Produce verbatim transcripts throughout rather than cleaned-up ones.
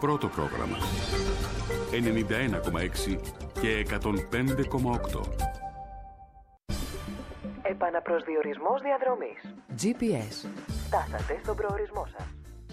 πρώτο πρόγραμμα. ενενήντα ένα κόμμα έξι και εκατόν πέντε κόμμα οκτώ. Επαναπροσδιορισμός διαδρομής. τζι πι ες. Φτάσατε στον προορισμό σας.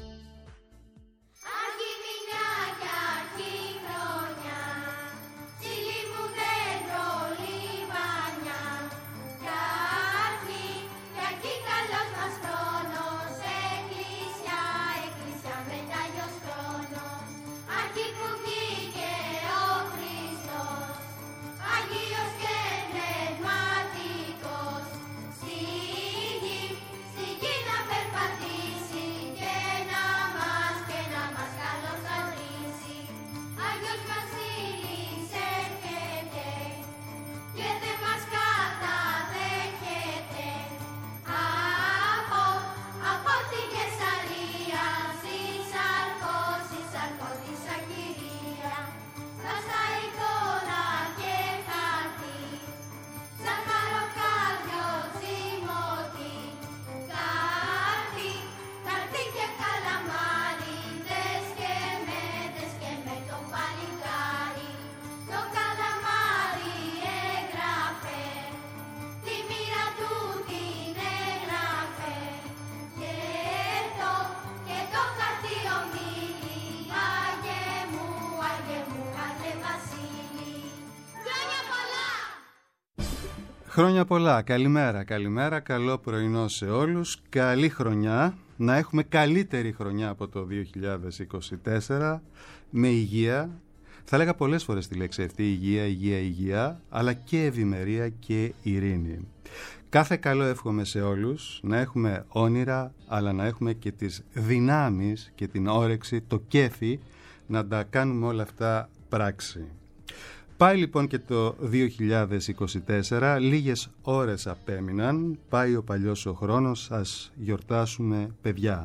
Χρόνια πολλά, καλημέρα, καλημέρα, καλό πρωινό σε όλους, καλή χρονιά, να έχουμε καλύτερη χρονιά από το δύο χιλιάδες είκοσι τέσσερα, με υγεία, θα λέγα πολλές φορές τη λέξη αυτή, υγεία, υγεία, υγεία, αλλά και ευημερία και ειρήνη. Κάθε καλό εύχομαι σε όλους, να έχουμε όνειρα, αλλά να έχουμε και τις δυνάμεις και την όρεξη, το κέφι, να τα κάνουμε όλα αυτά πράξη. Πάει λοιπόν και το δύο χιλιάδες είκοσι τέσσερα, λίγες ώρες απέμειναν, πάει ο παλιός ο χρόνος, ας γιορτάσουμε παιδιά.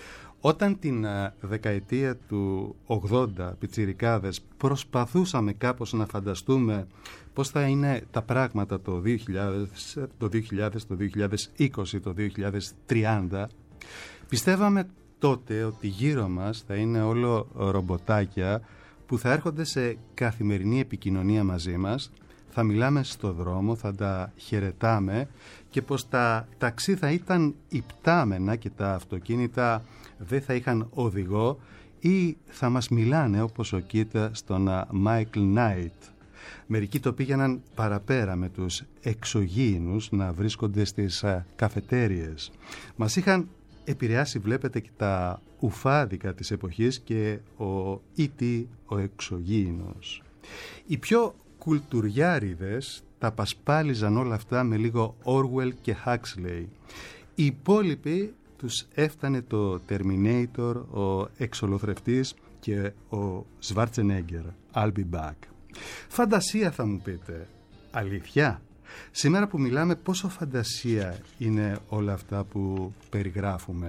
Όταν την δεκαετία του ογδόντα, πιτσιρικάδες, προσπαθούσαμε κάπως να φανταστούμε πώς θα είναι τα πράγματα το δύο χιλιάδες, το δύο χιλιάδες, το δύο χιλιάδες είκοσι, το δύο χιλιάδες τριάντα, πιστεύαμε τότε ότι γύρω μας θα είναι όλο ρομποτάκια που θα έρχονται σε καθημερινή επικοινωνία μαζί μας, θα μιλάμε στο δρόμο, θα τα χαιρετάμε και πως τα ταξί θα ήταν υπτάμενα και τα αυτοκίνητα δεν θα είχαν οδηγό ή θα μας μιλάνε όπως ο Κίτα στον Michael Knight. Μερικοί το πήγαιναν παραπέρα με τους εξωγήινους να βρίσκονται στις καφετέριες. Μας είχαν επηρεάσει, βλέπετε, και τα ουφάδικα της εποχής και ο ι τι, ο εξωγήινος. Οι πιο κουλτουριάριδες τα πασπάλιζαν όλα αυτά με λίγο Orwell και Huxley. Οι υπόλοιποι τους έφτανε το Terminator, ο εξολοθρευτής και ο Schwarzenegger. I'll be back. Φαντασία θα μου πείτε. Αλήθεια? Σήμερα που μιλάμε, πόσο φαντασία είναι όλα αυτά που περιγράφουμε.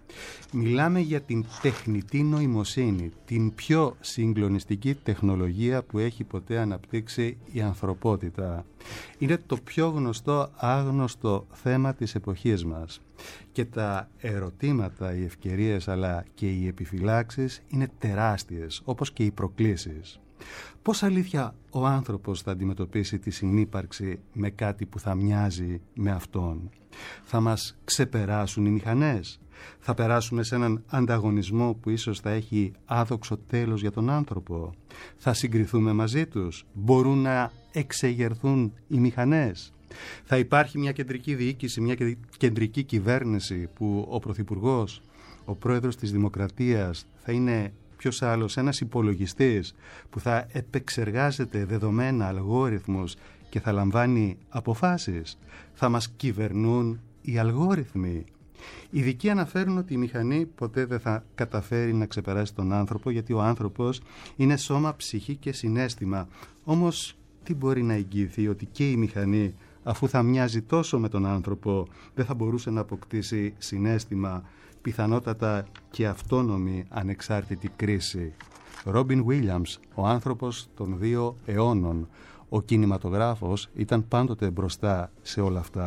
Μιλάμε για την τεχνητή νοημοσύνη, την πιο συγκλονιστική τεχνολογία που έχει ποτέ αναπτύξει η ανθρωπότητα. Είναι το πιο γνωστό άγνωστο θέμα της εποχής μας. Και τα ερωτήματα, οι ευκαιρίες αλλά και οι επιφυλάξεις είναι τεράστιες, όπως και οι προκλήσεις. Πώς αλήθεια ο άνθρωπος θα αντιμετωπίσει τη συνύπαρξη με κάτι που θα μοιάζει με αυτόν? Θα μας ξεπεράσουν οι μηχανές? Θα περάσουμε σε έναν ανταγωνισμό που ίσως θα έχει άδοξο τέλος για τον άνθρωπο? Θα συγκριθούμε μαζί τους? Μπορούν να εξεγερθούν οι μηχανές? Θα υπάρχει μια κεντρική διοίκηση, μια κεντρική κυβέρνηση που ο Πρωθυπουργός, ο Πρόεδρος της Δημοκρατίας θα είναι ποιος άλλος, ένας υπολογιστής που θα επεξεργάζεται δεδομένα, αλγόριθμους και θα λαμβάνει αποφάσεις? Θα μας κυβερνούν οι αλγόριθμοι? Οι ειδικοί αναφέρουν ότι η μηχανή ποτέ δεν θα καταφέρει να ξεπεράσει τον άνθρωπο, γιατί ο άνθρωπος είναι σώμα, ψυχή και συναίσθημα. Όμως τι μπορεί να εγγυηθεί ότι και η μηχανή, αφού θα μοιάζει τόσο με τον άνθρωπο, δεν θα μπορούσε να αποκτήσει συναίσθημα, πιθανότατα και αυτόνομη ανεξάρτητη κρίση? Ρόμπιν Βίλιαμς, ο άνθρωπος των δύο αιώνων. Ο κινηματογράφος ήταν πάντοτε μπροστά σε όλα αυτά.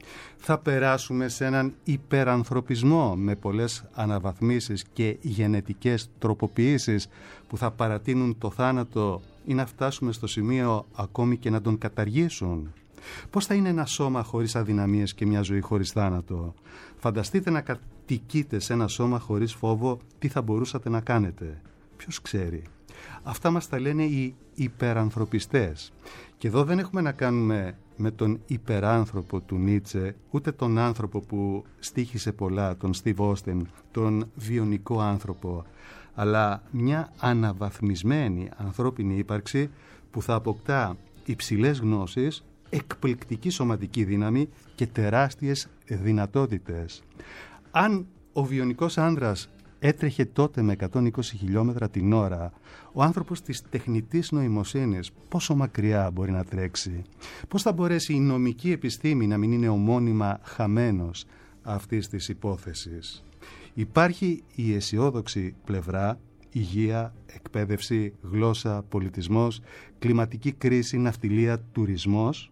Θα περάσουμε σε έναν υπερανθρωπισμό με πολλές αναβαθμίσεις και γενετικές τροποποιήσεις που θα παρατείνουν το θάνατο ή να φτάσουμε στο σημείο ακόμη και να τον καταργήσουν? Πώς θα είναι ένα σώμα χωρίς αδυναμίες και μια ζωή χωρίς θάνατο? Φανταστείτε να κατοικείτε σε ένα σώμα χωρίς φόβο, τι θα μπορούσατε να κάνετε? Ποιος ξέρει? Αυτά μας τα λένε οι υπερανθρωπιστές. Και εδώ δεν έχουμε να κάνουμε με τον υπεράνθρωπο του Νίτσε, ούτε τον άνθρωπο που στοίχησε πολλά, τον Στίβ Όστιν, τον βιονικό άνθρωπο, αλλά μια αναβαθμισμένη ανθρώπινη ύπαρξη που θα αποκτά υψηλές γνώσεις, εκπληκτική σωματική δύναμη και τεράστιες δυνατότητες. Αν ο βιονικός άνδρας έτρεχε τότε με εκατόν είκοσι χιλιόμετρα την ώρα, ο άνθρωπος της τεχνητής νοημοσύνης πόσο μακριά μπορεί να τρέξει? Πώς θα μπορέσει η νομική επιστήμη να μην είναι ομώνυμα χαμένος αυτής της υπόθεσης? Υπάρχει η αισιόδοξη πλευρά, υγεία, εκπαίδευση, γλώσσα, πολιτισμός, κλιματική κρίση, ναυτιλία, τουρισμός.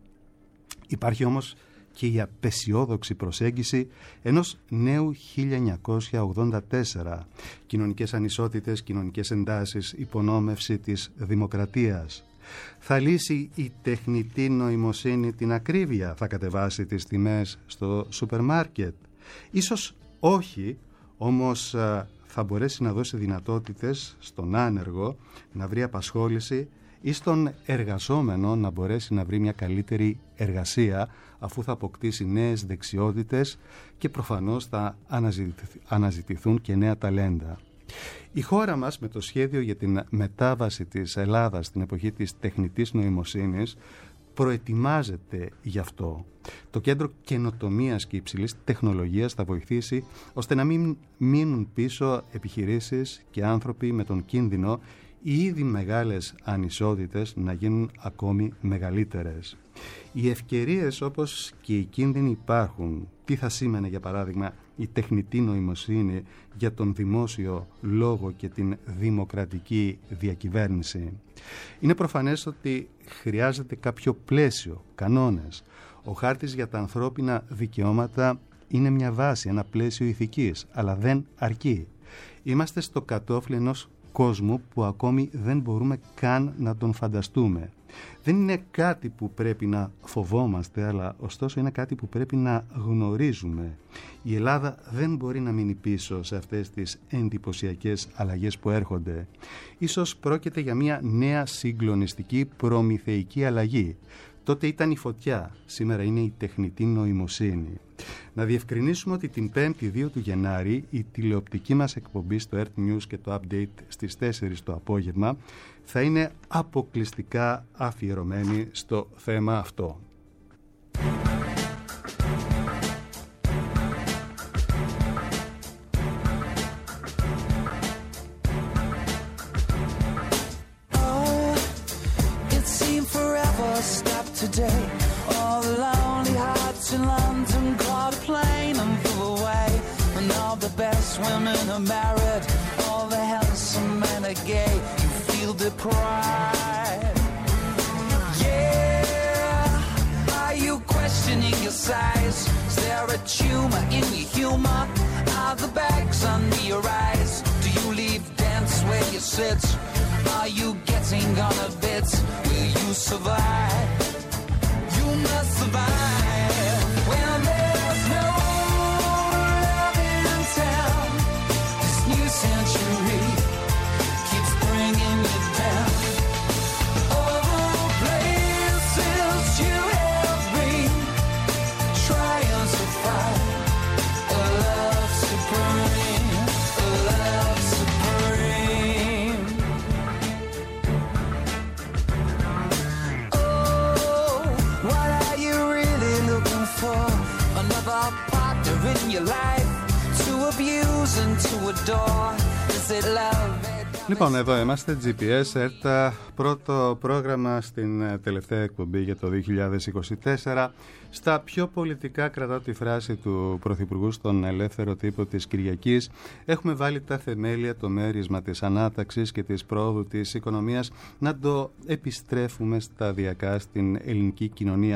Υπάρχει όμως και η απεσιόδοξη προσέγγιση ενός νέου χίλια εννιακόσια ογδόντα τέσσερα. Κοινωνικές ανισότητες, κοινωνικές εντάσεις, υπονόμευση της δημοκρατίας. Θα λύσει η τεχνητή νοημοσύνη την ακρίβεια? Θα κατεβάσει τις τιμές στο σούπερ μάρκετ? Ίσως όχι, όμως θα μπορέσει να δώσει δυνατότητες στον άνεργο να βρει απασχόληση ή στον εργαζόμενο να μπορέσει να βρει μια καλύτερη εργασία, αφού θα αποκτήσει νέες δεξιότητες και προφανώς θα αναζητηθούν και νέα ταλέντα. Η χώρα μας, με το σχέδιο για την μετάβαση της Ελλάδας στην εποχή της τεχνητής νοημοσύνης, προετοιμάζεται γι' αυτό. Το Κέντρο Καινοτομίας και Υψηλής Τεχνολογίας θα βοηθήσει ώστε να μην μείνουν πίσω επιχειρήσεις και άνθρωποι με τον κίνδυνο οι ήδη μεγάλες ανισότητες να γίνουν ακόμη μεγαλύτερες. Οι ευκαιρίες όπως και οι κίνδυνοι υπάρχουν. Τι θα σήμαινε για παράδειγμα η τεχνητή νοημοσύνη για τον δημόσιο λόγο και την δημοκρατική διακυβέρνηση? Είναι προφανές ότι χρειάζεται κάποιο πλαίσιο, κανόνες. Ο χάρτης για τα ανθρώπινα δικαιώματα είναι μια βάση, ένα πλαίσιο ηθικής, αλλά δεν αρκεί. Είμαστε στο κατόφλι ενός κόσμου που ακόμη δεν μπορούμε καν να τον φανταστούμε. Δεν είναι κάτι που πρέπει να φοβόμαστε, αλλά ωστόσο είναι κάτι που πρέπει να γνωρίζουμε. Η Ελλάδα δεν μπορεί να μείνει πίσω σε αυτές τις εντυπωσιακές αλλαγές που έρχονται. Ίσως πρόκειται για μια νέα συγκλονιστική προμηθεϊκή αλλαγή. Τότε ήταν η φωτιά, σήμερα είναι η τεχνητή νοημοσύνη. Να διευκρινίσουμε ότι την πέμπτη δύο του Γενάρη η τηλεοπτική μας εκπομπή στο Earth News και το Update στις τέσσερις το απόγευμα θα είναι αποκλειστικά αφιερωμένη στο θέμα αυτό. Today, all the lonely hearts in London caught a plane and flew away. And all the best women are married, all the handsome men are gay. You feel deprived. Yeah, are you questioning your size? Is there a tumor in your humor? Are the bags under your eyes? Do you leave dance where you sit? Are you getting on a bit? Will you survive? You must survive when there's no love in town. This new century keeps bringing you down. All the places you have been, trying to find a love supreme, a love supreme. Another partner in your life to abuse and to adore. Is it love? Λοιπόν, εδώ είμαστε, τζι πι ες, ΕΡΤΑ, πρώτο πρόγραμμα στην τελευταία εκπομπή για το δύο χιλιάδες είκοσι τέσσερα. Στα πιο πολιτικά, κρατάω τη φράση του Πρωθυπουργού στον Ελεύθερο Τύπο της Κυριακής, έχουμε βάλει τα θεμέλια, το μέρισμα της ανάταξης και της πρόοδου της οικονομίας, να το επιστρέφουμε σταδιακά στην ελληνική κοινωνία,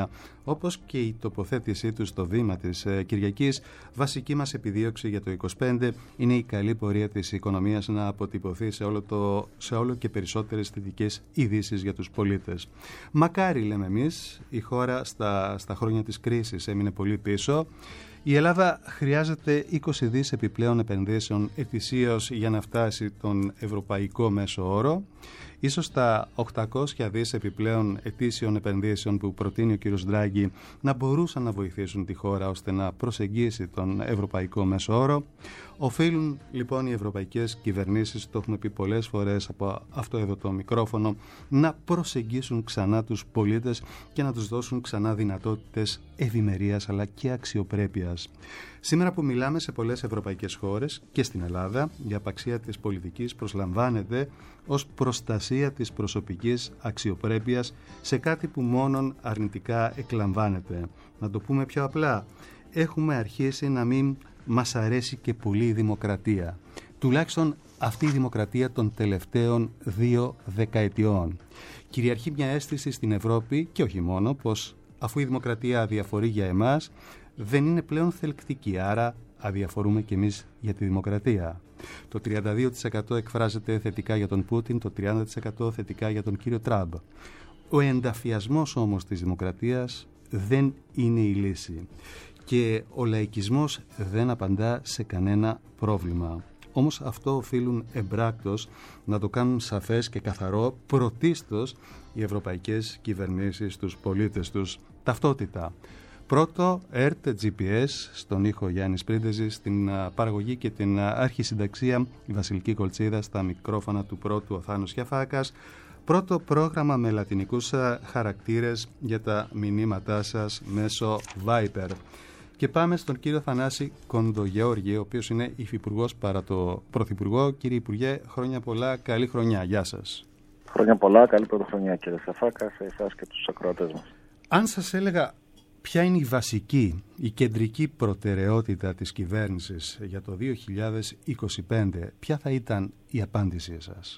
όπως και η τοποθέτησή του στο βήμα της Κυριακής, βασική μας επιδίωξη για το είκοσι πέντε είναι η καλή πορεία της οικονομίας να αποτυπωθεί σε όλο, το, σε όλο και περισσότερες θετικές ειδήσεις για τους πολίτες. Μακάρι, λέμε εμείς, η χώρα στα, στα χρόνια της κρίσης έμεινε πολύ πίσω. Η Ελλάδα χρειάζεται είκοσι δις επιπλέον επενδύσεων ετησίως για να φτάσει τον ευρωπαϊκό μέσο όρο. Ίσως τα οκτακόσια δις επιπλέον ετήσιων επενδύσεων που προτείνει ο κ. Ντράγκη να μπορούσαν να βοηθήσουν τη χώρα ώστε να προσεγγίσει τον ευρωπαϊκό μέσο όρο. Οφείλουν λοιπόν οι ευρωπαϊκές κυβερνήσεις, το έχουμε πει πολλές φορές από αυτό εδώ το μικρόφωνο, να προσεγγίσουν ξανά τους πολίτες και να τους δώσουν ξανά δυνατότητες ευημερίας αλλά και αξιοπρέπειας. Σήμερα που μιλάμε σε πολλές ευρωπαϊκές χώρες και στην Ελλάδα, η απαξία της πολιτικής προσλαμβάνεται ως προστασία της προσωπικής αξιοπρέπειας σε κάτι που μόνον αρνητικά εκλαμβάνεται. Να το πούμε πιο απλά, έχουμε αρχίσει να μην μας αρέσει και πολύ η δημοκρατία. Τουλάχιστον αυτή η δημοκρατία των τελευταίων δύο δεκαετιών. Κυριαρχεί μια αίσθηση στην Ευρώπη και όχι μόνο πως αφού η δημοκρατία αδιαφορεί για εμάς, δεν είναι πλέον θελκτική, άρα αδιαφορούμε κι εμείς για τη δημοκρατία. Το τριάντα δύο τοις εκατό εκφράζεται θετικά για τον Πούτιν, το τριάντα τοις εκατό θετικά για τον κύριο Τραμπ. Ο ενταφιασμός όμως της δημοκρατίας δεν είναι η λύση και ο λαϊκισμός δεν απαντά σε κανένα πρόβλημα. Όμως αυτό οφείλουν εμπράκτος να το κάνουν σαφές και καθαρό πρωτίστως οι ευρωπαϊκές κυβερνήσεις στους πολίτες τους. Ταυτότητα. Πρώτο, ΕΡΤ, τζι πι ες, στον ήχο Γιάννης Πρίντεζης, στην παραγωγή και την αρχισυνταξία η Βασιλική Κολτσίδα, στα μικρόφωνα του πρώτου ο Θάνος Γιαφάκας. Πρώτο πρόγραμμα με λατινικούς χαρακτήρες για τα μηνύματά σας μέσω Viber. Και πάμε στον κύριο Θανάση Κοντογεώργη, ο οποίος είναι υφυπουργός παρά το Πρωθυπουργό. Κύριε Υπουργέ, χρόνια πολλά, καλή χρονιά. Γεια σας. Χρόνια πολλά, καλή πρωτοχρονιά κύριε Σαφάκα, σε εσάς και τους ακροατές μας. Αν σας έλεγα ποια είναι η βασική, η κεντρική προτεραιότητα της κυβέρνησης για το δύο χιλιάδες είκοσι πέντε, ποια θα ήταν η απάντησή σας?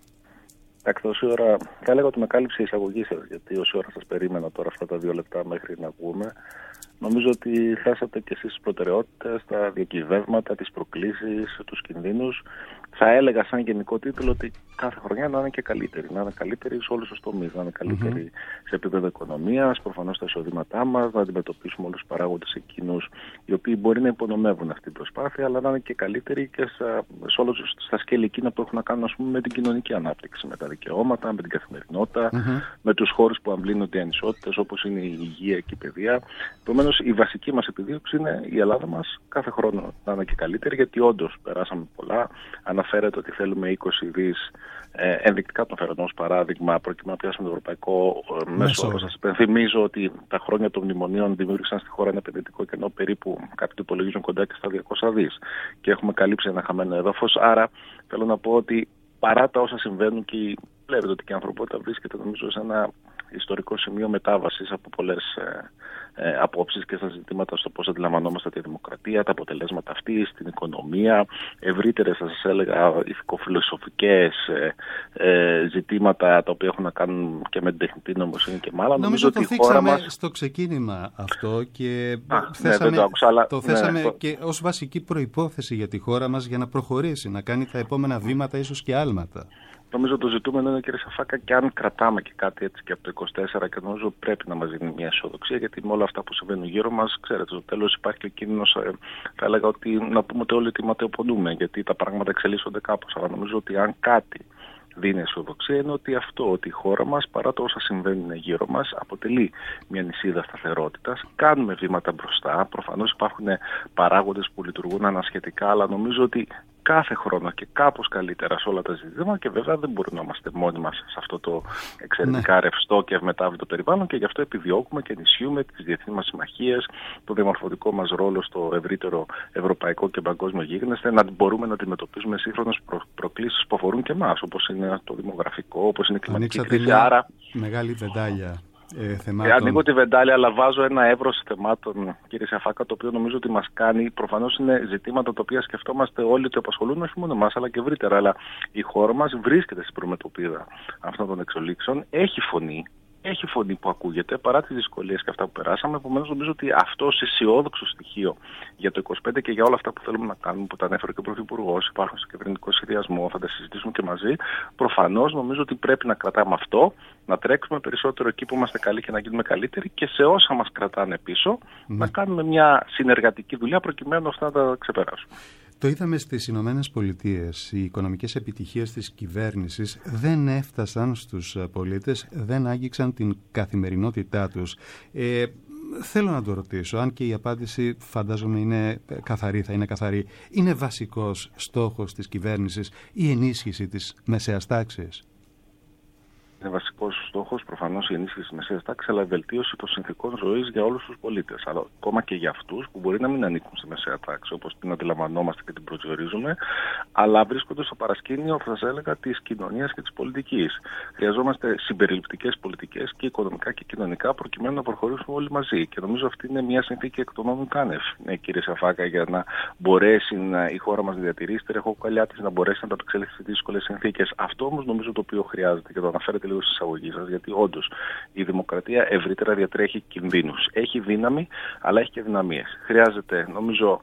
Εντάξει, τόση ώρα θα έλεγα ότι με κάλυψε η εισαγωγή σας, γιατί όση ώρα σας περίμενα τώρα αυτά τα δύο λεπτά μέχρι να βγούμε. Νομίζω ότι θέσατε και εσείς τις προτεραιότητες, τα διακυβεύματα, τις προκλήσεις, τους κινδύνους. Θα έλεγα σαν γενικό τίτλο ότι κάθε χρονιά να είναι και καλύτερη. Να είναι καλύτερη σε όλους τους τομείς. Να είναι καλύτερη mm-hmm. σε επίπεδο οικονομίας, προφανώς τα εισοδήματά μας, να αντιμετωπίσουμε όλους τους παράγοντες εκείνους οι οποίοι μπορεί να υπονομεύουν αυτή την προσπάθεια, αλλά να είναι και καλύτερη και στα, σε όλους στα σκέλη εκείνα που έχουν να κάνουν, ας πούμε, με την κοινωνική ανάπτυξη, με τα δικαιώματα, με την καθημερινότητα, mm-hmm. με τους χώρους που αμβλύνονται οι ανισότητες, όπως είναι η υγεία και η παιδεία. Επομένως, η βασική μας επιδίωξη είναι η Ελλάδα μας κάθε χρόνο να είναι και καλύτερη, γιατί όντως περάσαμε πολλά. Αναφέρεται ότι θέλουμε είκοσι δις, ε, ενδεικτικά το φέρω ως παράδειγμα, προκειμένου να πιάσουμε το ευρωπαϊκό ε, μέσο όρο. Σας υπενθυμίζω ότι τα χρόνια των μνημονίων δημιούργησαν στη χώρα ένα επενδυτικό κενό περίπου, κάποιοι το υπολογίζουν, κοντά και στα διακόσια δις. Και έχουμε καλύψει ένα χαμένο έδαφος. Άρα θέλω να πω ότι παρά τα όσα συμβαίνουν, και βλέπετε ότι και η ανθρωπότητα βρίσκεται, νομίζω, σε ένα ιστορικό σημείο μετάβασης από πολλές ε, ε, απόψεις και στα ζητήματα στο πώς αντιλαμβανόμαστε τη δημοκρατία, τα αποτελέσματα αυτής, την οικονομία, ευρύτερες, θα σας έλεγα, ηθικοφιλοσοφικές ε, ε, ζητήματα τα οποία έχουν να κάνουν και με την τεχνητή νοημοσύνη και μάλλον. Νομίζω, νομίζω ότι η χώρα μας στο ξεκίνημα αυτό και Α, θέσαμε, ναι, το, άκουσα, αλλά, το θέσαμε ναι, και ως βασική προϋπόθεση για τη χώρα μας για να προχωρήσει, να κάνει τα επόμενα βήματα, ίσως και άλματα. Νομίζω το ζητούμενο είναι, κύριε Σαφάκα, και αν κρατάμε και κάτι έτσι και από το είκοσι τέσσερα, και νομίζω πρέπει να μας δίνει μια αισιοδοξία, γιατί με όλα αυτά που συμβαίνουν γύρω μας, ξέρετε, στο τέλος υπάρχει και ο κίνδυνος, ε, θα έλεγα, ότι να πούμε ότι όλοι τι ματαιοπονούμε, γιατί τα πράγματα εξελίσσονται κάπως. Αλλά νομίζω ότι αν κάτι δίνει αισιοδοξία είναι ότι αυτό, ότι η χώρα μας, παρά το όσα συμβαίνουν γύρω μας, αποτελεί μια νησίδα σταθερότητας. Κάνουμε βήματα μπροστά. Προφανώς υπάρχουν παράγοντες που λειτουργούν ανασχετικά, αλλά νομίζω ότι κάθε χρόνο και κάπως καλύτερα σε όλα τα ζητήματα, και βέβαια δεν μπορούμε να είμαστε μόνοι μας σε αυτό το εξαιρετικά ναι. ρευστό και ευμετάβλητο περιβάλλον, και γι' αυτό επιδιώκουμε και ενισχύουμε τις διεθνείς μας συμμαχίες, το διαμορφωτικό μας ρόλο στο ευρύτερο ευρωπαϊκό και παγκόσμιο γίγνεσθε, να μπορούμε να αντιμετωπίζουμε σύγχρονες προ- προκλήσεις που αφορούν και εμάς, όπως είναι το δημογραφικό, όπως είναι η κλιματική κρίση. Άρα μεγάλη βεντάλια. Ε, ε, ανοίγω τη βεντάλια, αλλά βάζω ένα εύρος θεμάτων, κύριε Σαφάκα, το οποίο νομίζω ότι μας κάνει. Προφανώς είναι ζητήματα τα οποία σκεφτόμαστε όλοι ότι απασχολούν όχι μόνο εμάς, αλλά και ευρύτερα. Αλλά η χώρα μας βρίσκεται στην προμετωπίδα αυτών των εξελίξεων, έχει φωνή, έχει φωνή που ακούγεται παρά τις δυσκολίες και αυτά που περάσαμε. Επομένως, νομίζω ότι αυτό ως αισιόδοξο στοιχείο για το είκοσι πέντε και για όλα αυτά που θέλουμε να κάνουμε, που τα ανέφερε και ο Πρωθυπουργός, υπάρχουν στο κυβερνητικό σχεδιασμό, θα τα συζητήσουμε και μαζί. Προφανώς, νομίζω ότι πρέπει να κρατάμε αυτό, να τρέξουμε περισσότερο εκεί που είμαστε καλοί και να γίνουμε καλύτεροι και σε όσα μας κρατάνε πίσω, mm. να κάνουμε μια συνεργατική δουλειά προκειμένου αυτά να τα ξεπεράσουμε. Το είδαμε στις Ηνωμένες Πολιτείες. Οι οικονομικές επιτυχίες της κυβέρνησης δεν έφτασαν στους πολίτες, δεν άγγιξαν την καθημερινότητά τους. Ε, θέλω να το ρωτήσω, αν και η απάντηση φαντάζομαι είναι καθαρή, θα είναι καθαρή. Είναι βασικός στόχος της κυβέρνησης η ενίσχυση της μεσαίας τάξης? Είναι βασικός στόχος προφανώς η ενίσχυση της μεσαίας τάξης, αλλά η βελτίωση των συνθηκών ζωής για όλους τους πολίτες. Αλλά ακόμα και για αυτούς που μπορεί να μην ανήκουν στη μεσαία τάξη, όπως την αντιλαμβανόμαστε και την προσδιορίζουμε, αλλά βρίσκονται στο παρασκήνιο, θα σας έλεγα, της κοινωνίας και της πολιτικής. Χρειαζόμαστε συμπεριληπτικές πολιτικές και οικονομικά και κοινωνικά, προκειμένου να προχωρήσουμε όλοι μαζί. Και νομίζω αυτή είναι μια συνθήκη εκ των όνων κάνευ, ναι, κύριε Σαφάκα, για να μπορέσει να, η χώρα μας να διατηρήσει τη ρεχοκοκαλιά της, να μπορέσει να ανταπεξέλθει σε δύσκολες συνθήκες. Αυτό όμως νομίζω το οποίο χρειάζεται και το αναφέρετε λίγο στην εισαγωγή σας, γιατί όντως η δημοκρατία ευρύτερα διατρέχει κινδύνους. Έχει δύναμη, αλλά έχει και δυναμίες. Χρειάζεται, νομίζω,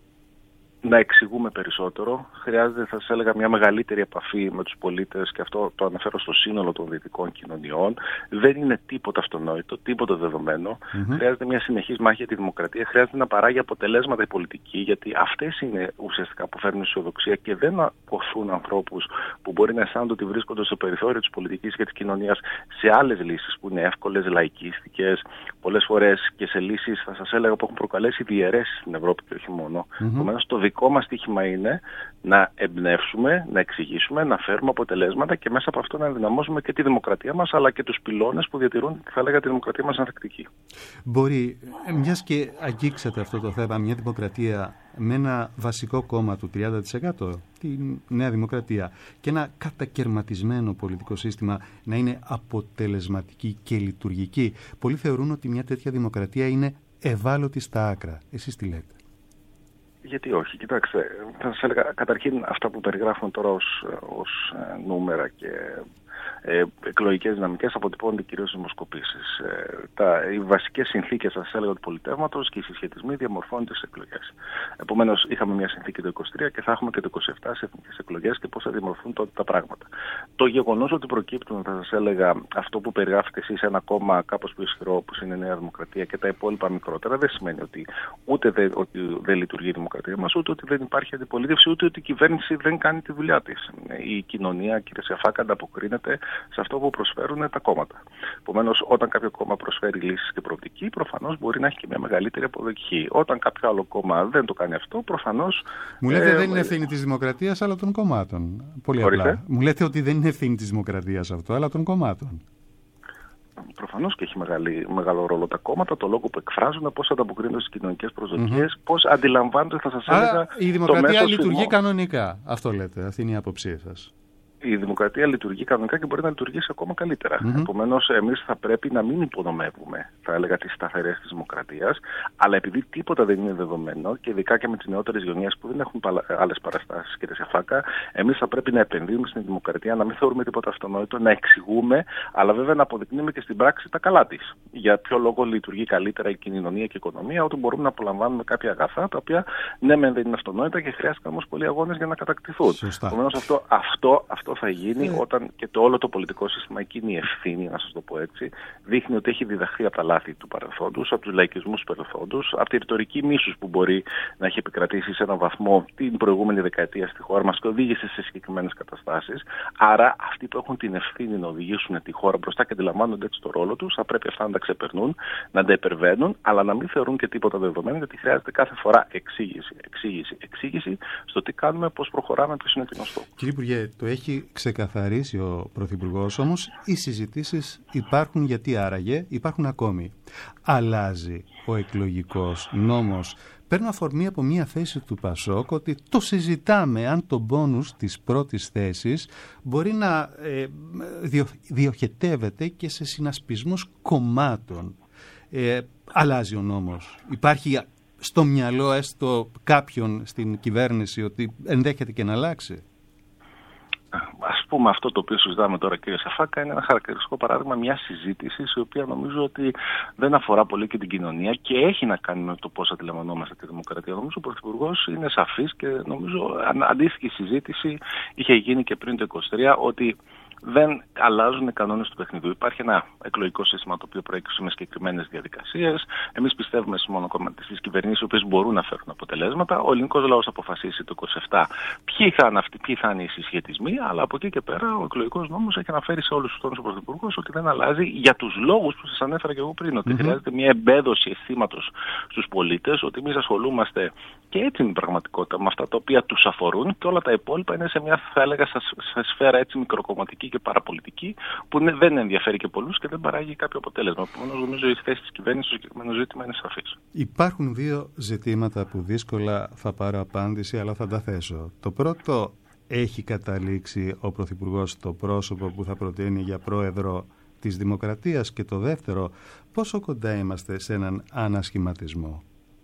να εξηγούμε περισσότερο. Χρειάζεται, θα σας έλεγα, μια μεγαλύτερη επαφή με τους πολίτες και αυτό το αναφέρω στο σύνολο των δυτικών κοινωνιών. Δεν είναι τίποτα αυτονόητο, τίποτα δεδομένο. Mm-hmm. Χρειάζεται μια συνεχής μάχη για τη δημοκρατία. Χρειάζεται να παράγει αποτελέσματα η πολιτική, γιατί αυτές είναι ουσιαστικά που φέρνουν αισιοδοξία και δεν αποθούν ανθρώπους που μπορεί να αισθάνονται ότι βρίσκονται στο περιθώριο της πολιτικής και της κοινωνίας σε άλλες λύσεις που είναι εύκολες, λαϊκίστικες, πολλές φορές και σε λύσεις, θα σας έλεγα, που έχουν προκαλέσει διαιρέσεις στην Ευρώπη και όχι μόνο. Mm-hmm. Το δικό μας στοίχημα είναι να εμπνεύσουμε, να εξηγήσουμε, να φέρουμε αποτελέσματα και μέσα από αυτό να ενδυναμώσουμε και τη δημοκρατία μας, αλλά και τους πυλώνες που διατηρούν, θα έλεγα, τη δημοκρατία μας ανθεκτική. Μπορεί, μιας και αγγίξατε αυτό το θέμα, μια δημοκρατία με ένα βασικό κόμμα του τριάντα τοις εκατό, τη Νέα Δημοκρατία, και ένα κατακερματισμένο πολιτικό σύστημα να είναι αποτελεσματική και λειτουργική. Πολλοί θεωρούν ότι μια τέτοια δημοκρατία είναι ευάλωτη στα άκρα. Εσείς τι λέτε? Γιατί όχι, κοιτάξτε, θα σας έλεγα καταρχήν αυτά που περιγράφουν τώρα ως, ως νούμερα και ε, εκλογικές δυναμικές αποτυπώνονται κυρίως στις δημοσκοπήσεις. Ε, τα, οι βασικές συνθήκες, θα σας έλεγα, του πολιτεύματος και οι συσχετισμοί διαμορφώνονται στις εκλογές. Επομένως, είχαμε μια συνθήκη το είκοσι τρία και θα έχουμε και το είκοσι επτά σε εθνικές εκλογές και πώς θα διαμορφούν τότε τα πράγματα. Το γεγονός ότι προκύπτουν, θα σας έλεγα, αυτό που περιγράφετε εσείς, ένα κόμμα κάπως πιο ισχυρό όπως είναι η Νέα Δημοκρατία και τα υπόλοιπα μικρότερα, δεν σημαίνει ότι ούτε δε, ότι δεν λειτουργεί η δημοκρατία μας, ούτε ότι δεν υπάρχει αντιπολίτευση, ούτε ότι η κυβέρνηση δεν κάνει τη δουλειά της. Η κοινωνία, κύριε Σαφάκα, ανταποκρίνεται σε αυτό που προσφέρουν τα κόμματα. Επομένως, όταν κάποιο κόμμα προσφέρει λύσεις και προοπτική, προφανώς μπορεί να έχει και μια μεγαλύτερη αποδοχή. Όταν κάποιο άλλο κόμμα δεν το κάνει αυτό, προφανώς. Μου λέτε ε, δεν είναι ευθύνη της δημοκρατίας, αλλά των κομμάτων. Πολύ απλά. Μου λέτε ότι δεν είναι ευθύνη της δημοκρατίας αυτό, αλλά των κομμάτων. Προφανώς και έχει μεγάλη, μεγάλο ρόλο τα κόμματα, το λόγο που εκφράζουν, πώς ανταποκρίνονται στις κοινωνικές προσδοκίες, mm-hmm. πώς αντιλαμβάνονται, θα σας έλεγα. Άρα η δημοκρατία λειτουργεί σφυγμό. Κανονικά. Αυτό λέτε, αυτή είναι η άποψή σας. Η δημοκρατία λειτουργεί κανονικά και μπορεί να λειτουργήσει ακόμα καλύτερα. Mm-hmm. Επομένως, εμείς θα πρέπει να μην υπονομεύουμε, θα έλεγα, τις σταθερές της δημοκρατίας, αλλά επειδή τίποτα δεν είναι δεδομένο και ειδικά και με τις νεότερες γενιές που δεν έχουν άλλες παραστάσεις, κύριε Σαφάκα, εμείς θα πρέπει να επενδύουμε στην δημοκρατία, να μην θεωρούμε τίποτα αυτονόητο, να εξηγούμε, αλλά βέβαια να αποδεικνύουμε και στην πράξη τα καλά της. Για ποιο λόγο λειτουργεί καλύτερα η κοινωνία και η οικονομία, όταν μπορούμε να απολαμβάνουμε κάποια αγαθά, τα οποία ναι, μεν δεν είναι αυτονόητα και χρειάζεται όμως πολλοί αγώνες για να κατακτηθούν. Επομένως, αυτό, αυτό, αυτό θα γίνει mm. όταν και το όλο το πολιτικό σύστημα, εκείνη η ευθύνη, να σας το πω έτσι, δείχνει ότι έχει διδαχθεί από τα λάθη του παρελθόντος, από τους λαϊκισμούς του παρελθόντος, από τη ρητορική μίσους που μπορεί να έχει επικρατήσει σε έναν βαθμό την προηγούμενη δεκαετία στη χώρα μας και οδήγησε σε συγκεκριμένες καταστάσεις. Άρα, αυτοί που έχουν την ευθύνη να οδηγήσουν τη χώρα μπροστά και αντιλαμβάνονται έτσι το ρόλο τους, θα πρέπει αυτά να τα ξεπερνούν, να τα υπερβαίνουν, αλλά να μην θεωρούν και τίποτα δεδομένο, γιατί χρειάζεται κάθε φορά εξήγηση, εξήγηση, εξήγηση στο τι κάνουμε, πώς προχωράμε, ποιος είναι ο κοινός στόχος. Κύριε Υπουργέ, το έχει ξεκαθαρίσει ο Πρωθυπουργός, όμως οι συζητήσεις υπάρχουν, γιατί άραγε υπάρχουν ακόμη. Αλλάζει ο εκλογικός νόμος. Παίρνω αφορμή από μία θέση του Πασόκ ότι το συζητάμε αν το μπόνους της πρώτης θέσης μπορεί να ε, διο, διοχετεύεται και σε συνασπισμούς κομμάτων. Ε, αλλάζει ο νόμος. Υπάρχει στο μυαλό έστω κάποιον στην κυβέρνηση ότι ενδέχεται και να αλλάξει? ας πούμε αυτό το οποίο συζητάμε τώρα, κύριε Σαφάκα, είναι ένα χαρακτηριστικό παράδειγμα μιας συζήτησης η οποία νομίζω ότι δεν αφορά πολύ και την κοινωνία και έχει να κάνει με το πώς αντιλαμβανόμαστε τη δημοκρατία. Νομίζω ο Πρωθυπουργός είναι σαφής και νομίζω αντίστοιχη συζήτηση είχε γίνει και πριν το είκοσι τρία, ότι δεν αλλάζουν οι κανόνες του παιχνιδιού. Υπάρχει ένα εκλογικό σύστημα το οποίο προέκυψε με συγκεκριμένες διαδικασίες. Εμείς πιστεύουμε στις μονοκομματικές κυβερνήσεις, οι οποίες μπορούν να φέρουν αποτελέσματα. Ο ελληνικός λαός αποφασίσει το είκοσι επτά ποιοι θα είναι, αυτοί, ποιοι θα είναι οι συσχετισμοί, αλλά από εκεί και πέρα ο εκλογικός νόμος έχει αναφέρει σε όλους τους τόνους ο Πρωθυπουργός ότι δεν αλλάζει για τους λόγους που σας ανέφερα και εγώ πριν. Ότι mm-hmm. χρειάζεται μια εμπέδωση αισθήματος στους πολίτες, ότι εμείς ασχολούμαστε και έτσι είναι η πραγματικότητα με αυτά τα οποία τους αφορούν και όλα τα υπόλοιπα είναι σε μια, θα έλεγα, σε σφαίρα έτσι μικροκομματική και παραπολιτική, που ναι, δεν ενδιαφέρει και πολλούς και δεν παράγει κάποιο αποτέλεσμα. Επομένως, νομίζω η θέση της κυβέρνησης στο συγκεκριμένο ζήτημα είναι σαφής. Υπάρχουν δύο ζητήματα που δύσκολα θα πάρω απάντηση, αλλά θα τα θέσω. Το πρώτο, έχει καταλήξει ο Πρωθυπουργός στο πρόσωπο που θα προτείνει για πρόεδρο της Δημοκρατίας? Και το δεύτερο, πόσο κοντά είμαστε σε έναν ανασχηματισμό?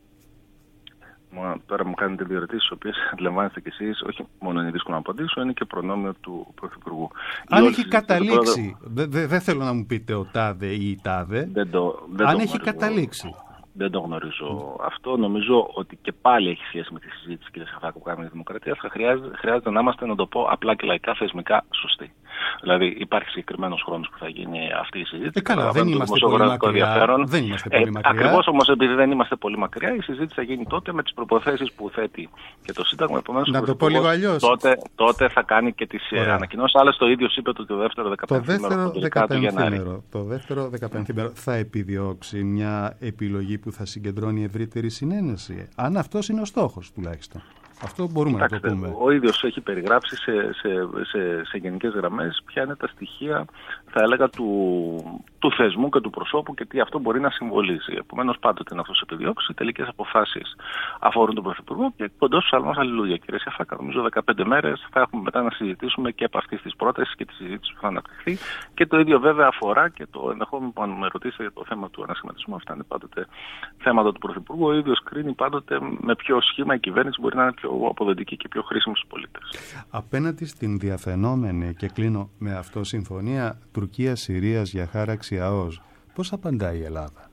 Τώρα μου κάνετε δύο ερωτήσεις, οι οποίες αντιλαμβάνεστε κι εσείς, όχι μόνο είναι δύσκολο να απαντήσω, είναι και προνόμιο του Πρωθυπουργού. Αν έχει καταλήξει, δεν δε, δε θέλω να μου πείτε ο τάδε ή η τάδε, δεν το, δεν αν το έχει γνωρίζω. καταλήξει. Δεν το γνωρίζω mm. αυτό. Νομίζω ότι και πάλι έχει σχέση με τη συζήτηση, κύριε Σαφάκου, που κάνουμε τη δημοκρατία. Θα χρειάζεται, χρειάζεται να είμαστε, να το πω απλά και λαϊκά, θεσμικά σωστοί. Δηλαδή, υπάρχει συγκεκριμένος χρόνος που θα γίνει αυτή η συζήτηση. Ε, καλά, δεν είμαστε, πολύ μακριά, δεν είμαστε πολύ μακριά. Ε, ακριβώς όμως, επειδή δεν είμαστε πολύ μακριά, η συζήτηση θα γίνει τότε με τις προποθέσεις που θέτει και το Σύνταγμα. Επομένως, να το πω λίγο αλλιώς. Τότε, τότε θα κάνει και τις ανακοινώσεις. Άλλες το ίδιο είπε το δεύτερο δεκαπενθήμερο. Το δεύτερο δεκαπενθήμερο θα επιδιώξει μια επιλογή που θα συγκεντρώνει ευρύτερη συνένεση. Αν αυτός είναι ο στόχος, τουλάχιστον. Αυτό μπορούμε Κοιτάξτε, να το πούμε. Ο ίδιος έχει περιγράψει σε, σε, σε, σε γενικές γραμμές ποια είναι τα στοιχεία, θα έλεγα, του, του θεσμού και του προσώπου και τι αυτό μπορεί να συμβολίζει. Επομένως, πάντοτε είναι αυτός επιδιώξει. Οι τελικές αποφάσεις αφορούν τον Πρωθυπουργό και κοντός στους αλλαγούς αλληλούια. Κύριε Σαφάκα, νομίζω δεκαπέντε μέρες θα έχουμε μετά να συζητήσουμε και από αυτής της πρότασης και τη συζήτηση που θα αναπτυχθεί. Και το ίδιο βέβαια αφορά και το ενδεχόμενο που αν με ρωτήσετε για το θέμα του ανασχηματισμού. Αυτά είναι πάντοτε θέματα του Πρωθυπουργού. Ο ίδιος κρίνει πάντοτε με ποιο σχήμα η κυβέρνηση μπορεί να είναι πιο αποδοτική και πιο χρήσιμη στους πολίτες. Απέναντι στην διαφαινόμενη, και κλείνω με αυτό, συμφωνία Τουρκίας-Συρίας για χάραξη ΑΟΣ, πώς απαντάει η Ελλάδα?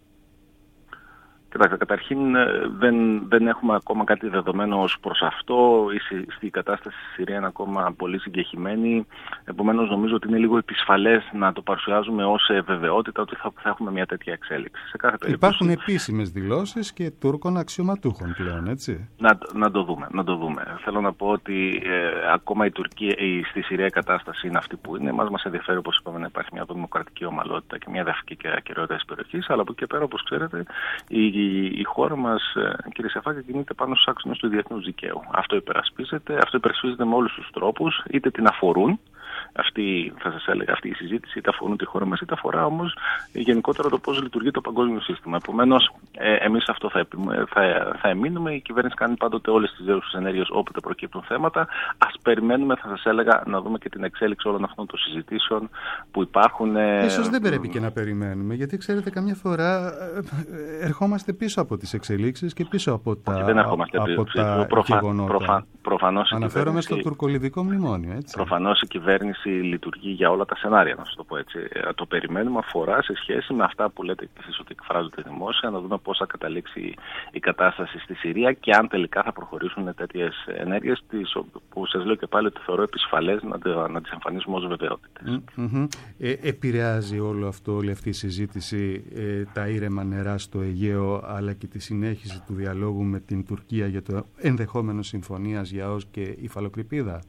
Κοιτάξτε, καταρχήν δεν, δεν έχουμε ακόμα κάτι δεδομένο ως προς αυτό. Η, η κατάσταση στη Συρία είναι ακόμα πολύ συγκεχημένη. Επομένως, νομίζω ότι είναι λίγο επισφαλές να το παρουσιάζουμε ως βεβαιότητα ότι θα, θα έχουμε μια τέτοια εξέλιξη. Σε κάθε περίπτωση, υπάρχουν επίσημες δηλώσεις και Τούρκων αξιωματούχων πλέον, έτσι. Να, να, το δούμε, να το δούμε. Θέλω να πω ότι ε, ακόμα η Τουρκία, η, στη Συρία η κατάσταση είναι αυτή που είναι. Μας μας ενδιαφέρει, όπως είπαμε, να υπάρχει μια δημοκρατική ομαλότητα και μια εδαφική ακεραιότητα της περιοχής. Αλλά από εκεί και πέρα, όπως ξέρετε, η Η, η χώρα μας, κύριε Σαφάκη, κινείται πάνω στους άξονες του διεθνούς δικαίου. Αυτό υπερασπίζεται, αυτό υπερασπίζεται με όλους τους τρόπους, είτε την αφορούν, αυτή, θα σας έλεγα, αυτή η συζήτηση, είτε αφορούν τη χώρα μας, είτε αφορά όμως γενικότερα το πώς λειτουργεί το παγκόσμιο σύστημα. Επομένως, ε, εμείς αυτό θα, θα, θα εμείνουμε. Η κυβέρνηση κάνει πάντοτε όλες τις δέουσες ενέργειες όποτε προκύπτουν θέματα. Ας περιμένουμε, θα σας έλεγα, να δούμε και την εξέλιξη όλων αυτών των συζητήσεων που υπάρχουν. Ε, Ίσως δεν πρέπει και να περιμένουμε, γιατί ξέρετε, καμιά φορά ερχόμαστε πίσω από τις εξελίξεις και πίσω από τα, όχι, δεν ερχόμαστε από πίσω. τα Προφα, γεγονότα. Προφα, προφανώς αναφέρομαι στο τουρκολιβικό μνημόνιο. Έτσι. Προφανώς η κυβέρνηση λειτουργεί για όλα τα σενάρια, να σας το πω έτσι. Το περιμένουμε αφορά σε σχέση με αυτά που λέτε και εσείς ότι εκφράζονται δημόσια, να δούμε πώς θα καταλήξει η κατάσταση στη Συρία και αν τελικά θα προχωρήσουν τέτοιες ενέργειες που σας λέω και πάλι ότι θεωρώ επισφαλές να, να τις εμφανίσουμε ως βεβαιότητες. Mm-hmm. Ε, επηρεάζει όλο αυτό, όλη αυτή η συζήτηση, ε, τα ήρεμα νερά στο Αιγαίο, αλλά και τη συνέχιση του διαλόγου με την Τουρκία για το ενδεχόμενο συμφωνίας για ΟΣ και υφαλοκρηπίδα?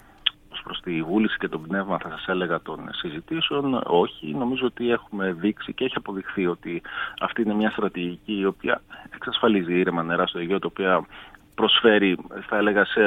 Προς τη βούληση και το πνεύμα, θα σας έλεγα, των συζητήσεων, όχι. Νομίζω ότι έχουμε δείξει και έχει αποδειχθεί ότι αυτή είναι μια στρατηγική η οποία εξασφαλίζει ήρεμα νερά στο Αιγαίο, το οποία προσφέρει, θα έλεγα, σε,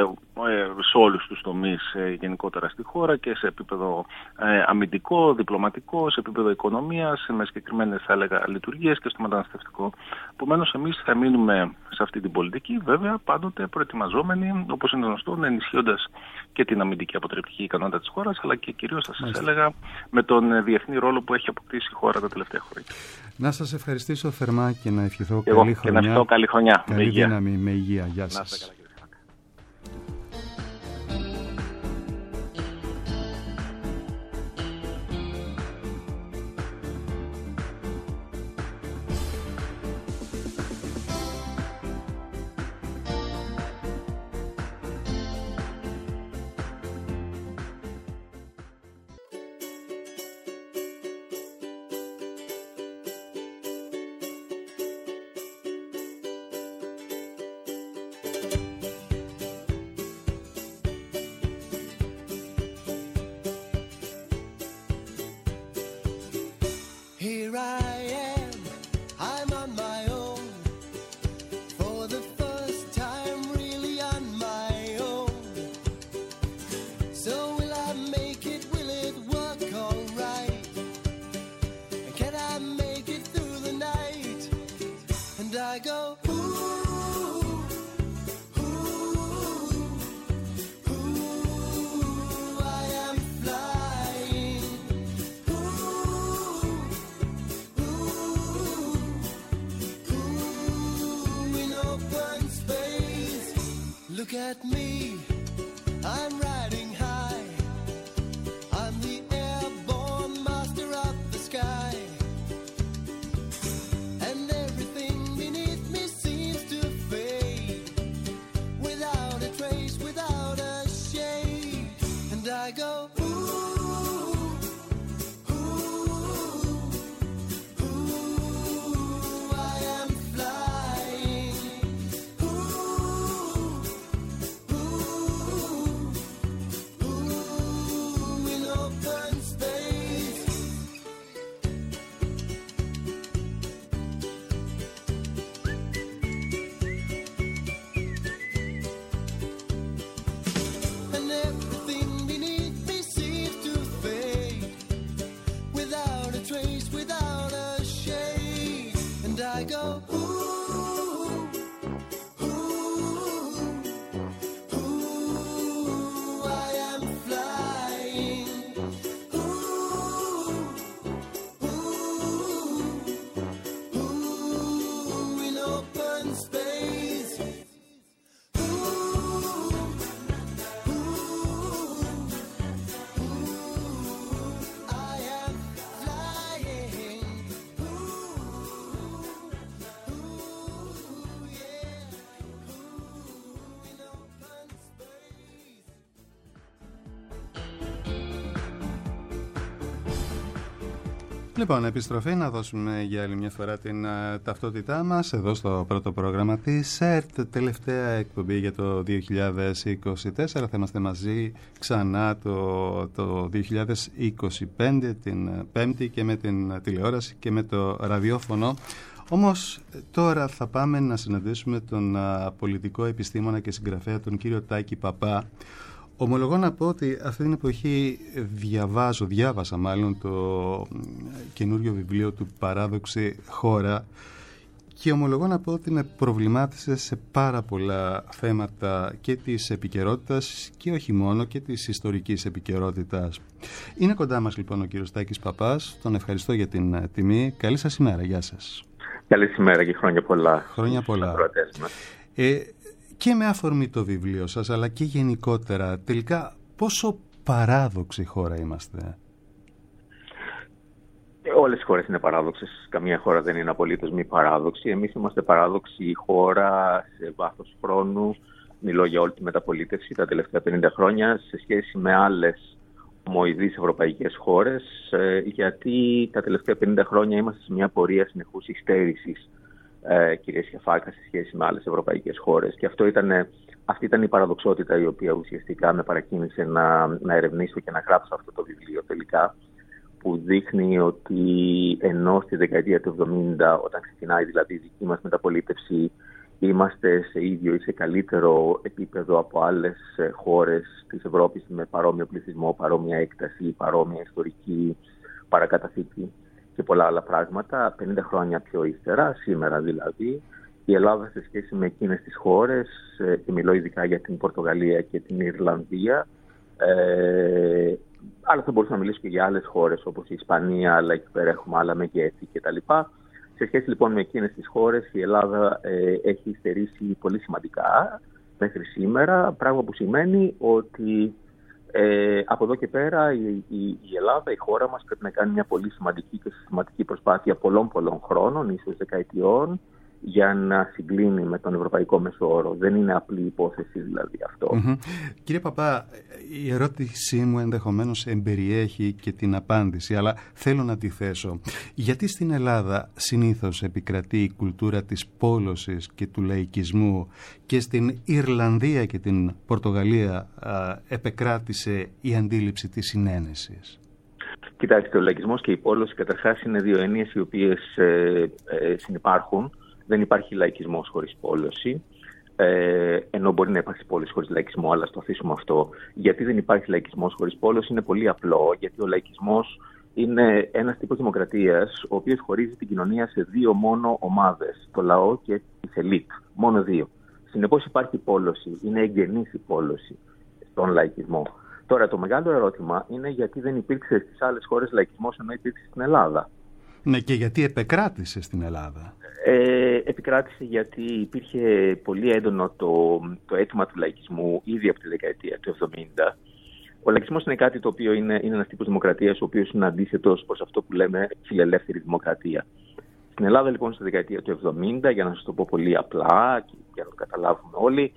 σε όλους τους τομείς ε, γενικότερα στη χώρα και σε επίπεδο ε, αμυντικό, διπλωματικό, σε επίπεδο οικονομίας, με συγκεκριμένες, θα έλεγα, λειτουργίες και στο μεταναστευτικό. Επομένως, εμείς θα μείνουμε σε αυτή την πολιτική, βέβαια, πάντοτε προετοιμαζόμενοι, όπως είναι γνωστό, ενισχύοντας και την αμυντική αποτρεπτική ικανότητα της χώρας, αλλά και κυρίως, θα σας Μάλιστα. έλεγα, με τον διεθνή ρόλο που έχει αποκτήσει η χώρα τα τελευταία χρόνια. Να σας ευχαριστήσω θερμά και να ευχηθώ Εγώ, καλή και χρονιά. να ευχηθώ καλή χρονιά. Καλή δύναμη, με υγεία. Γεια σας. Να είστε καλά, κύριε Σαφάκα. Look at me, I'm riding high. I'm the airborne master of the sky. And everything beneath me seems to fade, without a trace, without a shade. And I go, ooh, ooh, ooh, I am flying. Ooh, ooh, ooh, in open space. And everything beneath me seems to fade, without a trace, without a shade. And I go, ooh, ooh, ooh, I am flying. Ooh, ooh, ooh, in open space. I am flying. Ooh, ooh, yeah. Ooh, in open space. Λοιπόν, επιστροφή να δώσουμε για άλλη μια φορά την α, ταυτότητά μας εδώ στο πρώτο πρόγραμμα της ΕΡΤ, τελευταία εκπομπή για το δύο χιλιάδες είκοσι τέσσερα. Θα είμαστε μαζί ξανά το, το δύο χιλιάδες είκοσι πέντε, την Πέμπτη, και με την τηλεόραση και με το ραδιόφωνο. Όμως τώρα θα πάμε να συναντήσουμε τον α, πολιτικό επιστήμονα και συγγραφέα, τον κύριο Τάκη Παπά. Ομολογώ να πω ότι αυτή την εποχή διαβάζω, διάβασα μάλλον το καινούριο βιβλίο του «Παράδοξη χώρα», και ομολογώ να πω ότι με προβλημάτισε σε πάρα πολλά θέματα και της επικαιρότητας και όχι μόνο, και της ιστορικής επικαιρότητας. Είναι κοντά μας λοιπόν ο κύριος Τάκης Παπάς, τον ευχαριστώ για την τιμή. Καλή σας ημέρα, γεια σας. Καλή ημέρα και χρόνια πολλά. Χρόνια πολλά. Ε, και με αφορμή το βιβλίο σας, αλλά και γενικότερα, τελικά πόσο παράδοξη χώρα είμαστε? Όλες οι χώρες είναι παράδοξες. Καμία χώρα δεν είναι απολύτως μη παράδοξη. Εμείς είμαστε παράδοξη χώρα σε βάθος χρόνου. Μιλώ για όλη τη μεταπολίτευση τα τελευταία πενήντα χρόνια σε σχέση με άλλες ομοειδείς ευρωπαϊκές χώρες, γιατί τα τελευταία πενήντα χρόνια είμαστε σε μια πορεία συνεχούς υστέρησης, ε, κυρίες και φάκα, σε σχέση με άλλες ευρωπαϊκές χώρες. Και αυτό ήταν, αυτή ήταν η παραδοξότητα η οποία ουσιαστικά με παρακίνησε να, να ερευνήσω και να γράψω αυτό το βιβλίο τελικά, που δείχνει ότι ενώ στη δεκαετία του εβδομήντα, όταν ξεκινάει δηλαδή η δική μας μεταπολίτευση, είμαστε σε ίδιο ή σε καλύτερο επίπεδο από άλλες χώρες της Ευρώπης με παρόμοιο πληθυσμό, παρόμοια έκταση, παρόμοια ιστορική παρακαταθήκη και πολλά άλλα πράγματα. πενήντα χρόνια πιο ύστερα, σήμερα δηλαδή, η Ελλάδα σε σχέση με εκείνες τις χώρες, και μιλώ ειδικά για την Πορτογαλία και την Ιρλανδία, ε, αλλά θα μπορούσα να μιλήσω και για άλλες χώρες όπως η Ισπανία, αλλά εκεί πέρα έχουμε άλλα μεγέθη κτλ. Σε σχέση λοιπόν με εκείνες τις χώρες, η Ελλάδα ε, έχει υστερήσει πολύ σημαντικά μέχρι σήμερα, πράγμα που σημαίνει ότι ε, από εδώ και πέρα η, η, η Ελλάδα, η χώρα μας, πρέπει να κάνει μια πολύ σημαντική και συστηματική προσπάθεια πολλών πολλών χρόνων, ίσως δεκαετιών, για να συγκλίνει με τον ευρωπαϊκό μέσο όρο. Δεν είναι απλή υπόθεση δηλαδή αυτό. Mm-hmm. Κύριε Παπά, η ερώτησή μου ενδεχομένως εμπεριέχει και την απάντηση, αλλά θέλω να τη θέσω. Γιατί στην Ελλάδα συνήθως επικρατεί η κουλτούρα της πόλωσης και του λαϊκισμού, και στην Ιρλανδία και την Πορτογαλία α, επεκράτησε η αντίληψη της συνένεσης? Κοιτάξτε, ο λαϊκισμός και η πόλωση καταρχάς είναι δύο έννοιες οι οποίες ε, ε, συνυπάρχουν. Δεν υπάρχει λαϊκισμός χωρίς πόλωση, ε, ενώ μπορεί να υπάρξει πόλωση χωρίς λαϊκισμό, αλλά στο αφήσουμε αυτό. Γιατί δεν υπάρχει λαϊκισμός χωρίς πόλωση? Είναι πολύ απλό, γιατί ο λαϊκισμός είναι ένας τύπος δημοκρατίας, ο οποίος χωρίζει την κοινωνία σε δύο μόνο ομάδες, το λαό και τις ελίτ, μόνο δύο. Συνεπώς υπάρχει πόλωση, είναι εγγενής η πόλωση στον λαϊκισμό. Τώρα το μεγάλο ερώτημα είναι γιατί δεν υπήρξε στις άλλες χώρες λαϊκισμός ενώ υπήρξε στην Ελλάδα. Ναι, και γιατί επεκράτησε στην Ελλάδα. Ε, επικράτησε γιατί υπήρχε πολύ έντονο το, το αίτημα του λαϊκισμού ήδη από τη δεκαετία του εβδομήντα. Ο λαϊκισμός είναι κάτι το οποίο είναι, είναι ένας τύπος δημοκρατίας, ο οποίος είναι αντίθετος προς αυτό που λέμε φιλελεύθερη δημοκρατία. Στην Ελλάδα λοιπόν στη δεκαετία του εβδομήντα, για να σας το πω πολύ απλά και για να το καταλάβουμε όλοι,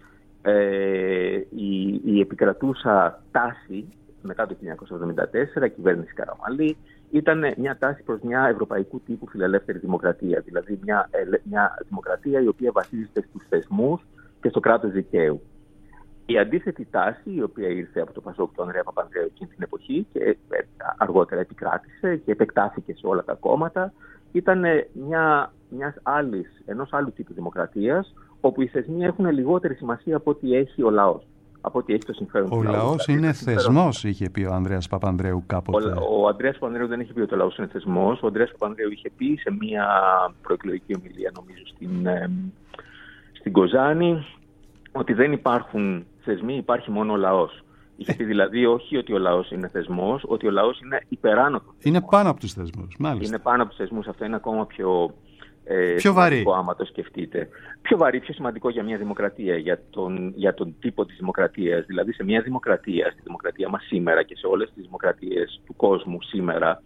ε, η, η επικρατούσα τάση μετά το χίλια εννιακόσια εβδομήντα τέσσερα, κυβέρνηση Καραμαλή, ήταν μια τάση προς μια ευρωπαϊκού τύπου φιλελεύθερη δημοκρατία. Δηλαδή μια, μια δημοκρατία η οποία βασίζεται στους θεσμούς και στο κράτος δικαίου. Η αντίθετη τάση, η οποία ήρθε από το Πασόκ του Ανδρέα Παπανδρέου εκείνη την εποχή και αργότερα επικράτησε και επεκτάθηκε σε όλα τα κόμματα, ήταν μια, μιας άλλης, ενός άλλου τύπου δημοκρατίας, όπου οι θεσμοί έχουν λιγότερη σημασία από ό,τι έχει ο λαός. Από ό,τι έχει το συμφέρον ο του λαού. Ο λαός είναι θεσμός, είχε πει ο Ανδρέας Παπανδρέου κάποτε. Ο, ο Ανδρέας Παπανδρέου δεν είχε πει ότι ο λαός είναι θεσμός. Ο Ανδρέας Παπανδρέου είχε πει σε μια προεκλογική ομιλία, νομίζω, στην, ε, στην Κοζάνη, ότι δεν υπάρχουν θεσμοί, υπάρχει μόνο ο λαός. Είχε πει δηλαδή όχι ότι ο λαός είναι θεσμός, ότι ο λαός είναι υπεράνω του. Είναι πάνω από τους θεσμούς, μάλιστα. Είναι πάνω από τους θεσμούς. Αυτό είναι ακόμα πιο, ε, πιο βαρύ. Άμα το σκεφτείτε. Πιο βαρύ, πιο σημαντικό για μια δημοκρατία, για τον, για τον τύπο της δημοκρατίας. Δηλαδή σε μια δημοκρατία, στη δημοκρατία μας σήμερα και σε όλες τις δημοκρατίες του κόσμου σήμερα,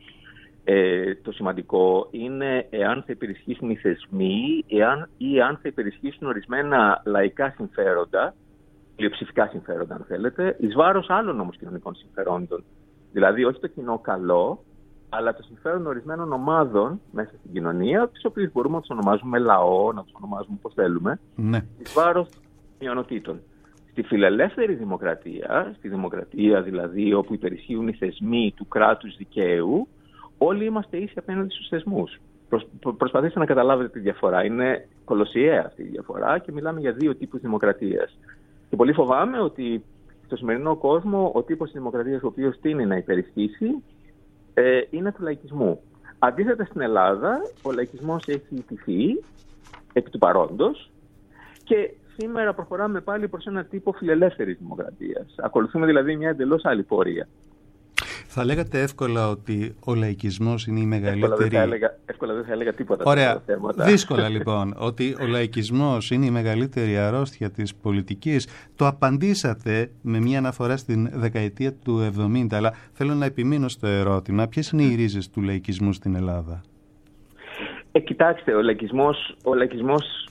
ε, το σημαντικό είναι εάν θα υπερισχύσουν οι θεσμοί εάν, ή αν θα υπερισχύσουν ορισμένα λαϊκά συμφέροντα, πλειοψηφικά συμφέροντα αν θέλετε, εις βάρος άλλων όμως κοινωνικών συμφερόντων. Δηλαδή όχι το κοινό καλό, αλλά το συμφέρον ορισμένων ομάδων μέσα στην κοινωνία, τις οποίες μπορούμε να τους ονομάζουμε λαό, να τους ονομάζουμε όπως θέλουμε, ναι. εις βάρος μειονοτήτων. Στη φιλελεύθερη δημοκρατία, στη δημοκρατία δηλαδή όπου υπερισχύουν οι θεσμοί του κράτους δικαίου, όλοι είμαστε ίσοι απέναντι στους θεσμούς. Προσ, προ, προσπαθήστε να καταλάβετε τη διαφορά. Είναι κολοσιαία αυτή η διαφορά και μιλάμε για δύο τύπους δημοκρατίας. Και πολύ φοβάμαι ότι στο σημερινό κόσμο ο τύπος της δημοκρατίας ο οποίος τείνει να υπερισχύσει ε, είναι του λαϊκισμού. Αντίθετα στην Ελλάδα ο λαϊκισμός έχει ιτηθεί επί του παρόντος και σήμερα προχωράμε πάλι προς ένα τύπο φιλελεύθερης δημοκρατίας. Ακολουθούμε δηλαδή μια εντελώς άλλη πορεία. Θα λέγατε εύκολα ότι ο λαϊκισμός είναι η μεγαλύτερη... Εύκολα δεν θα έλεγα, εύκολα δεν θα έλεγα τίποτα. Ωραία. Δύσκολα λοιπόν. Ότι ο λαϊκισμός είναι η μεγαλύτερη αρρώστια της πολιτικής. Το απαντήσατε με μια αναφορά στην δεκαετία του εβδομήντα, αλλά θέλω να επιμείνω στο ερώτημα. Ποιες είναι οι ρίζες του λαϊκισμού στην Ελλάδα? Ε, κοιτάξτε, ο λαϊκισμός, ο λαϊκισμός,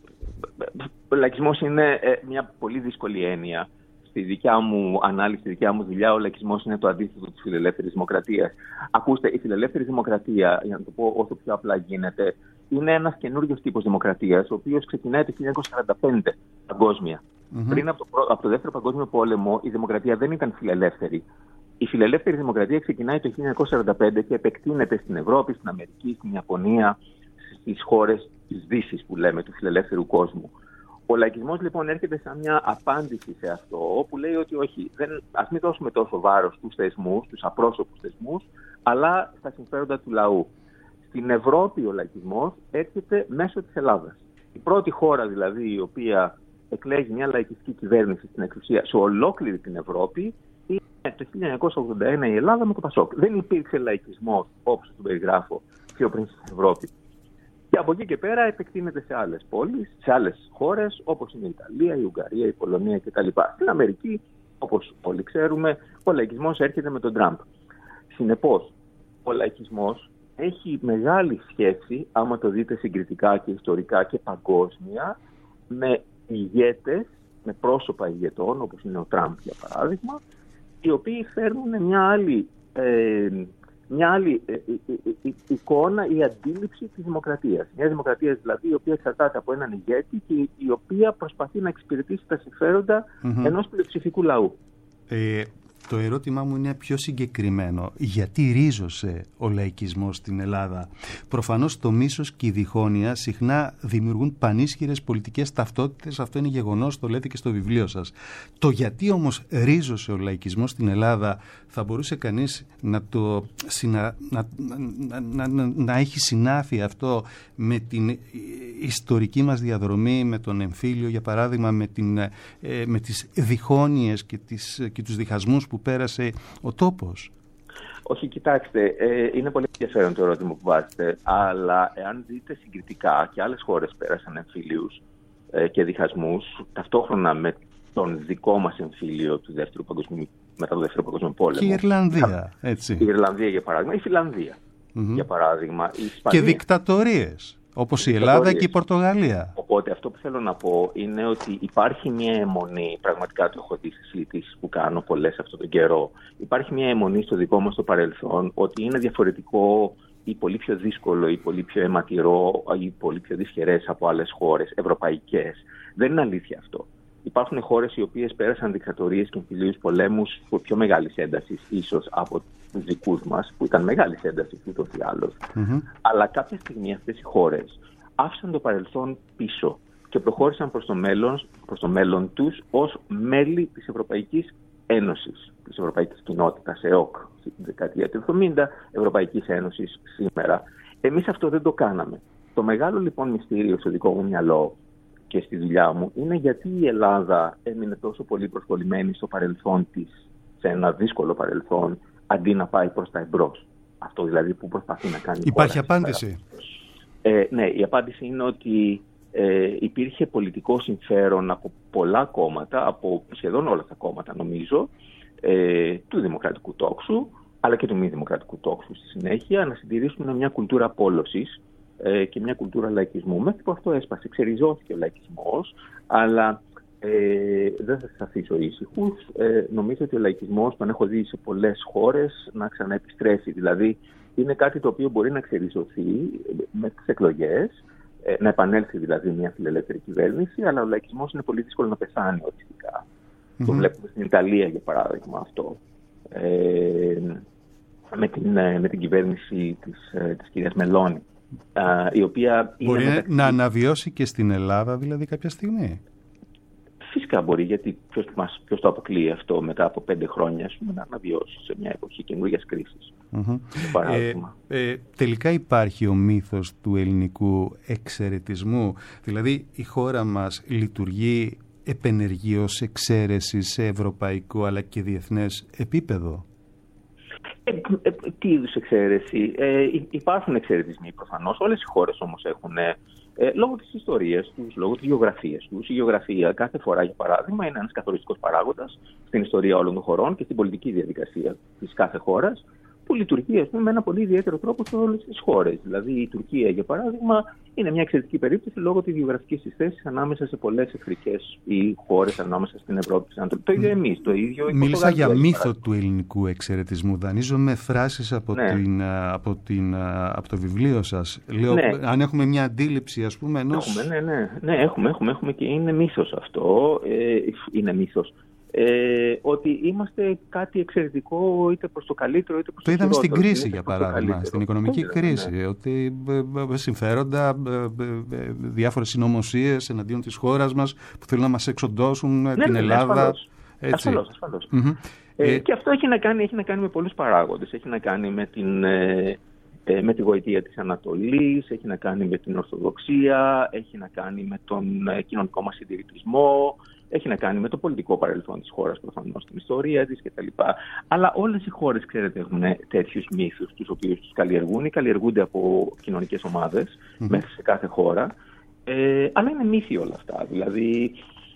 ο λαϊκισμός είναι ε, μια πολύ δύσκολη έννοια. Στη δικιά μου ανάλυση, στη δικιά μου δουλειά, ο λαϊκισμός είναι το αντίθετο της φιλελεύθερης δημοκρατίας. Ακούστε, η φιλελεύθερη δημοκρατία, για να το πω όσο πιο απλά γίνεται, είναι ένας καινούριος τύπος δημοκρατίας, ο οποίος ξεκινάει το χίλια εννιακόσια σαράντα πέντε παγκόσμια. Mm-hmm. Πριν από το, από το Δεύτερο Παγκόσμιο Πόλεμο, η δημοκρατία δεν ήταν φιλελεύθερη. Η φιλελεύθερη δημοκρατία ξεκινάει το χίλια εννιακόσια σαράντα πέντε και επεκτείνεται στην Ευρώπη, στην Αμερική, στην Ιαπωνία, στις χώρες της Δύσης που λέμε, του φιλελεύθερου κόσμου. Ο λαϊκισμός λοιπόν έρχεται σαν μια απάντηση σε αυτό που λέει ότι όχι, δεν, ας μην δώσουμε τόσο βάρος στους θεσμούς, στους απρόσωπους θεσμούς, αλλά στα συμφέροντα του λαού. Στην Ευρώπη ο λαϊκισμός έρχεται μέσω της Ελλάδας. Η πρώτη χώρα δηλαδή η οποία εκλέγει μια λαϊκιστική κυβέρνηση στην εξουσία σε ολόκληρη την Ευρώπη είναι το χίλια εννιακόσια ογδόντα ένα η Ελλάδα με το Πασόκ. Δεν υπήρξε λαϊκισμός όπως τον περιγράφω πιο πριν στην Ευρώπη. Και από εκεί και πέρα επεκτείνεται σε άλλες πόλεις, σε άλλες χώρες όπως είναι η Ιταλία, η Ουγγαρία, η Πολωνία κτλ. Στην Αμερική, όπως όλοι ξέρουμε, ο λαϊκισμός έρχεται με τον Τραμπ. Συνεπώς, ο λαϊκισμός έχει μεγάλη σχέση, άμα το δείτε συγκριτικά και ιστορικά και παγκόσμια, με ηγέτες, με πρόσωπα ηγετών, όπως είναι ο Τραμπ για παράδειγμα, οι οποίοι φέρνουν μια άλλη... Ε, μια άλλη ε, ε, ε, ε, εικόνα ή αντίληψη της δημοκρατίας. Μια δημοκρατία δηλαδή η οποία εξαρτάται από έναν ηγέτη και η οποία προσπαθεί να εξυπηρετήσει τα συμφέροντα mm-hmm. ενός πλειοψηφικού λαού. Ε, το ερώτημά μου είναι πιο συγκεκριμένο. Γιατί ρίζωσε ο λαϊκισμός στην Ελλάδα? Προφανώς το μίσος και η διχόνοια συχνά δημιουργούν πανίσχυρες πολιτικές ταυτότητες. Αυτό είναι γεγονός, το λέτε και στο βιβλίο σας. Το γιατί όμως ρίζωσε ο λαϊκισμός στην Ελλάδα θα μπορούσε κανείς να, το, συνα, να, να, να, να, να έχει συνάφει αυτό με την ιστορική μας διαδρομή, με τον εμφύλιο για παράδειγμα, με, την, ε, με τις διχόνοιες και, τις, και τους διχασμούς που πέρασε ο τόπος? Όχι, κοιτάξτε, ε, είναι πολύ ενδιαφέρον το ερώτημα που βάζετε, αλλά εάν δείτε συγκριτικά και άλλες χώρες πέρασαν εμφύλιους ε, και διχασμούς, ταυτόχρονα με τον δικό μας εμφύλιο του δεύτερου παγκοσμίου, μετά το δεύτερο παγκοσμίο πόλεμο. Και η Ιρλανδία, έτσι. Η Ιρλανδία, για παράδειγμα, η Φιλανδία, mm-hmm. για παράδειγμα, η Ισπανία. Και δικτατορίες, όπως η Ελλάδα και η Πορτογαλία. Οπότε αυτό που θέλω να πω είναι ότι υπάρχει μια αιμονή, πραγματικά το έχω δει στις συζητήσεις που κάνω πολλές αυτόν τον καιρό, υπάρχει μια αιμονή στο δικό μας το παρελθόν ότι είναι διαφορετικό ή πολύ πιο δύσκολο ή πολύ πιο αιματηρό ή πολύ πιο δυσχερές από άλλες χώρες ευρωπαϊκές. Δεν είναι αλήθεια αυτό. Υπάρχουν χώρες οι οποίες πέρασαν δικτατορίες και εμφυλίους πολέμους πιο μεγάλης έντασης ίσως από τους δικούς μας, που ήταν μεγάλης έντασης ούτως ή άλλως. Mm-hmm. Αλλά κάποια στιγμή αυτές οι χώρες άφησαν το παρελθόν πίσω και προχώρησαν προς το μέλλον, προς το μέλλον τους ως μέλη της Ευρωπαϊκής Ένωσης, της Ευρωπαϊκής Κοινότητας, ΕΟΚ, στη δεκαετία του εβδομήντα, Ευρωπαϊκής Ένωσης σήμερα. Εμείς αυτό δεν το κάναμε. Το μεγάλο λοιπόν μυστήριο στο δικό μου μυαλό και στη δουλειά μου είναι γιατί η Ελλάδα έμεινε τόσο πολύ προσκολλημένη στο παρελθόν της, σε ένα δύσκολο παρελθόν, αντί να πάει προς τα εμπρός. Αυτό δηλαδή που προσπαθεί να κάνει. Υπάρχει απάντηση. Ε, ναι, η απάντηση είναι ότι ε, υπήρχε πολιτικό συμφέρον από πολλά κόμματα, από σχεδόν όλα τα κόμματα νομίζω, ε, του δημοκρατικού τόξου, αλλά και του μη δημοκρατικού τόξου στη συνέχεια, να συντηρήσουν μια κουλτούρα πόλωσης και μια κουλτούρα λαϊκισμού. Μέχρι που αυτό έσπασε, ξεριζώθηκε ο λαϊκισμός, αλλά ε, δεν θα σας αφήσω ήσυχους. Ε, νομίζω ότι ο λαϊκισμός τον έχω δει σε πολλές χώρες να ξαναεπιστρέφει. Δηλαδή, είναι κάτι το οποίο μπορεί να ξεριζωθεί με τις εκλογές, ε, να επανέλθει δηλαδή μια φιλελεύθερη κυβέρνηση, αλλά ο λαϊκισμός είναι πολύ δύσκολο να πεθάνει οριστικά. Mm-hmm. Το βλέπουμε στην Ιταλία, για παράδειγμα, αυτό. Ε, με, την, με την κυβέρνηση της, της κυρίας Μελώνη. Uh, η οποία μπορεί είναι μεταξύ... να αναβιώσει και στην Ελλάδα δηλαδή κάποια στιγμή. Φυσικά μπορεί, γιατί ποιος, μας, ποιος το αποκλείει αυτό μετά από πέντε χρόνια πούμε, να αναβιώσει σε μια εποχή καινούργιας κρίσης. Mm-hmm. Ε, ε, τελικά υπάρχει ο μύθος του ελληνικού εξαιρετισμού, δηλαδή η χώρα μας λειτουργεί επενεργείως εξαίρεση σε ευρωπαϊκό αλλά και διεθνές επίπεδο. Ε, ε, τι είδους εξαίρεση? Ε, υπάρχουν εξαιρετισμοί προφανώς. Όλες οι χώρες όμως έχουν, ε, λόγω της ιστορίας τους, λόγω της γεωγραφίας τους. Η γεωγραφία κάθε φορά, για παράδειγμα, είναι ένας καθοριστικός παράγοντας στην ιστορία όλων των χωρών και στην πολιτική διαδικασία της κάθε χώρας, που λειτουργεί ας πούμε, με ένα πολύ ιδιαίτερο τρόπο σε όλες τις χώρες. Δηλαδή η Τουρκία, για παράδειγμα, είναι μια εξαιρετική περίπτωση λόγω της γεωγραφικής της θέσης ανάμεσα σε πολλές εχθρικές ή χώρες ανάμεσα στην Ευρώπη της Ανατολής. Το ίδιο εμείς, το ίδιο η Μίλησα για μύθο του ελληνικού εξαιρετισμού. Δανείζομαι φράσεις από, ναι. την, από, την, από το βιβλίο σας. Λέω, ναι. αν έχουμε μια αντίληψη, ας πούμε, ενός... Έχουμε, ναι, ναι, ναι, έχουμε, έχουμε, έχουμε και είναι μύθος αυτό. Ε, είναι μύθος. Ε, ότι είμαστε κάτι εξαιρετικό είτε προς το καλύτερο είτε προς το, το χειρότερο. Το είδαμε στην κρίση, για παράδειγμα, στην οικονομική Φέβαια, κρίση, ναι. ότι συμφέροντα, διάφορες συνωμοσίες εναντίον της χώρας μας που θέλουν να μας εξοντώσουν ναι, την ναι, Ελλάδα. Ασφαλώς, έτσι. ασφαλώς, ασφαλώς. Mm-hmm. Ε, ε, και αυτό έχει να, κάνει, έχει να κάνει με πολλούς παράγοντες. Έχει να κάνει με την... Ε, με τη γοητεία της Ανατολής, έχει να κάνει με την Ορθοδοξία, έχει να κάνει με τον κοινωνικό μας συντηρητισμό, έχει να κάνει με το πολιτικό παρελθόν της χώρας προφανώς, την ιστορία της κτλ. Αλλά όλες οι χώρες, ξέρετε, έχουν τέτοιους μύθους τους οποίους τους καλλιεργούν ή καλλιεργούνται από κοινωνικές ομάδες mm-hmm. μέσα σε κάθε χώρα. Ε, αλλά είναι μύθοι όλα αυτά. Δηλαδή,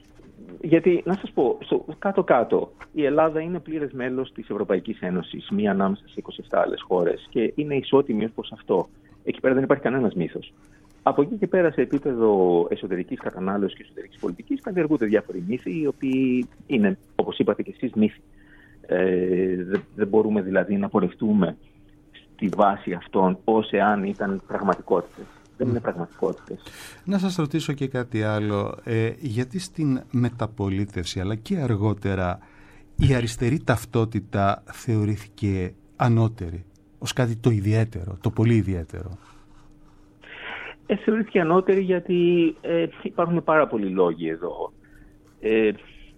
γιατί, να σας πω, στο κάτω-κάτω, η Ελλάδα είναι πλήρες μέλος της Ευρωπαϊκής Ένωσης, μία ανάμεσα σε είκοσι επτά άλλες χώρες και είναι ισότιμη ως προς αυτό. Εκεί πέρα δεν υπάρχει κανένας μύθος. Από εκεί και πέρα, σε επίπεδο εσωτερικής κατανάλωσης και εσωτερικής πολιτικής, καλλιεργούνται διάφοροι μύθοι, οι οποίοι είναι, όπως είπατε και εσείς, μύθοι. Ε, δεν, δεν μπορούμε δηλαδή να πορευτούμε στη βάση αυτών ως εάν ήταν πραγματικότητες. Δεν είναι πραγματικότητες. Να σας ρωτήσω και κάτι άλλο. Ε, γιατί στην μεταπολίτευση, αλλά και αργότερα, η αριστερή ταυτότητα θεωρήθηκε ανώτερη, ως κάτι το ιδιαίτερο, το πολύ ιδιαίτερο? Ε, θεωρήθηκε ανώτερη γιατί ε, υπάρχουν πάρα πολλοί λόγοι εδώ. Ε,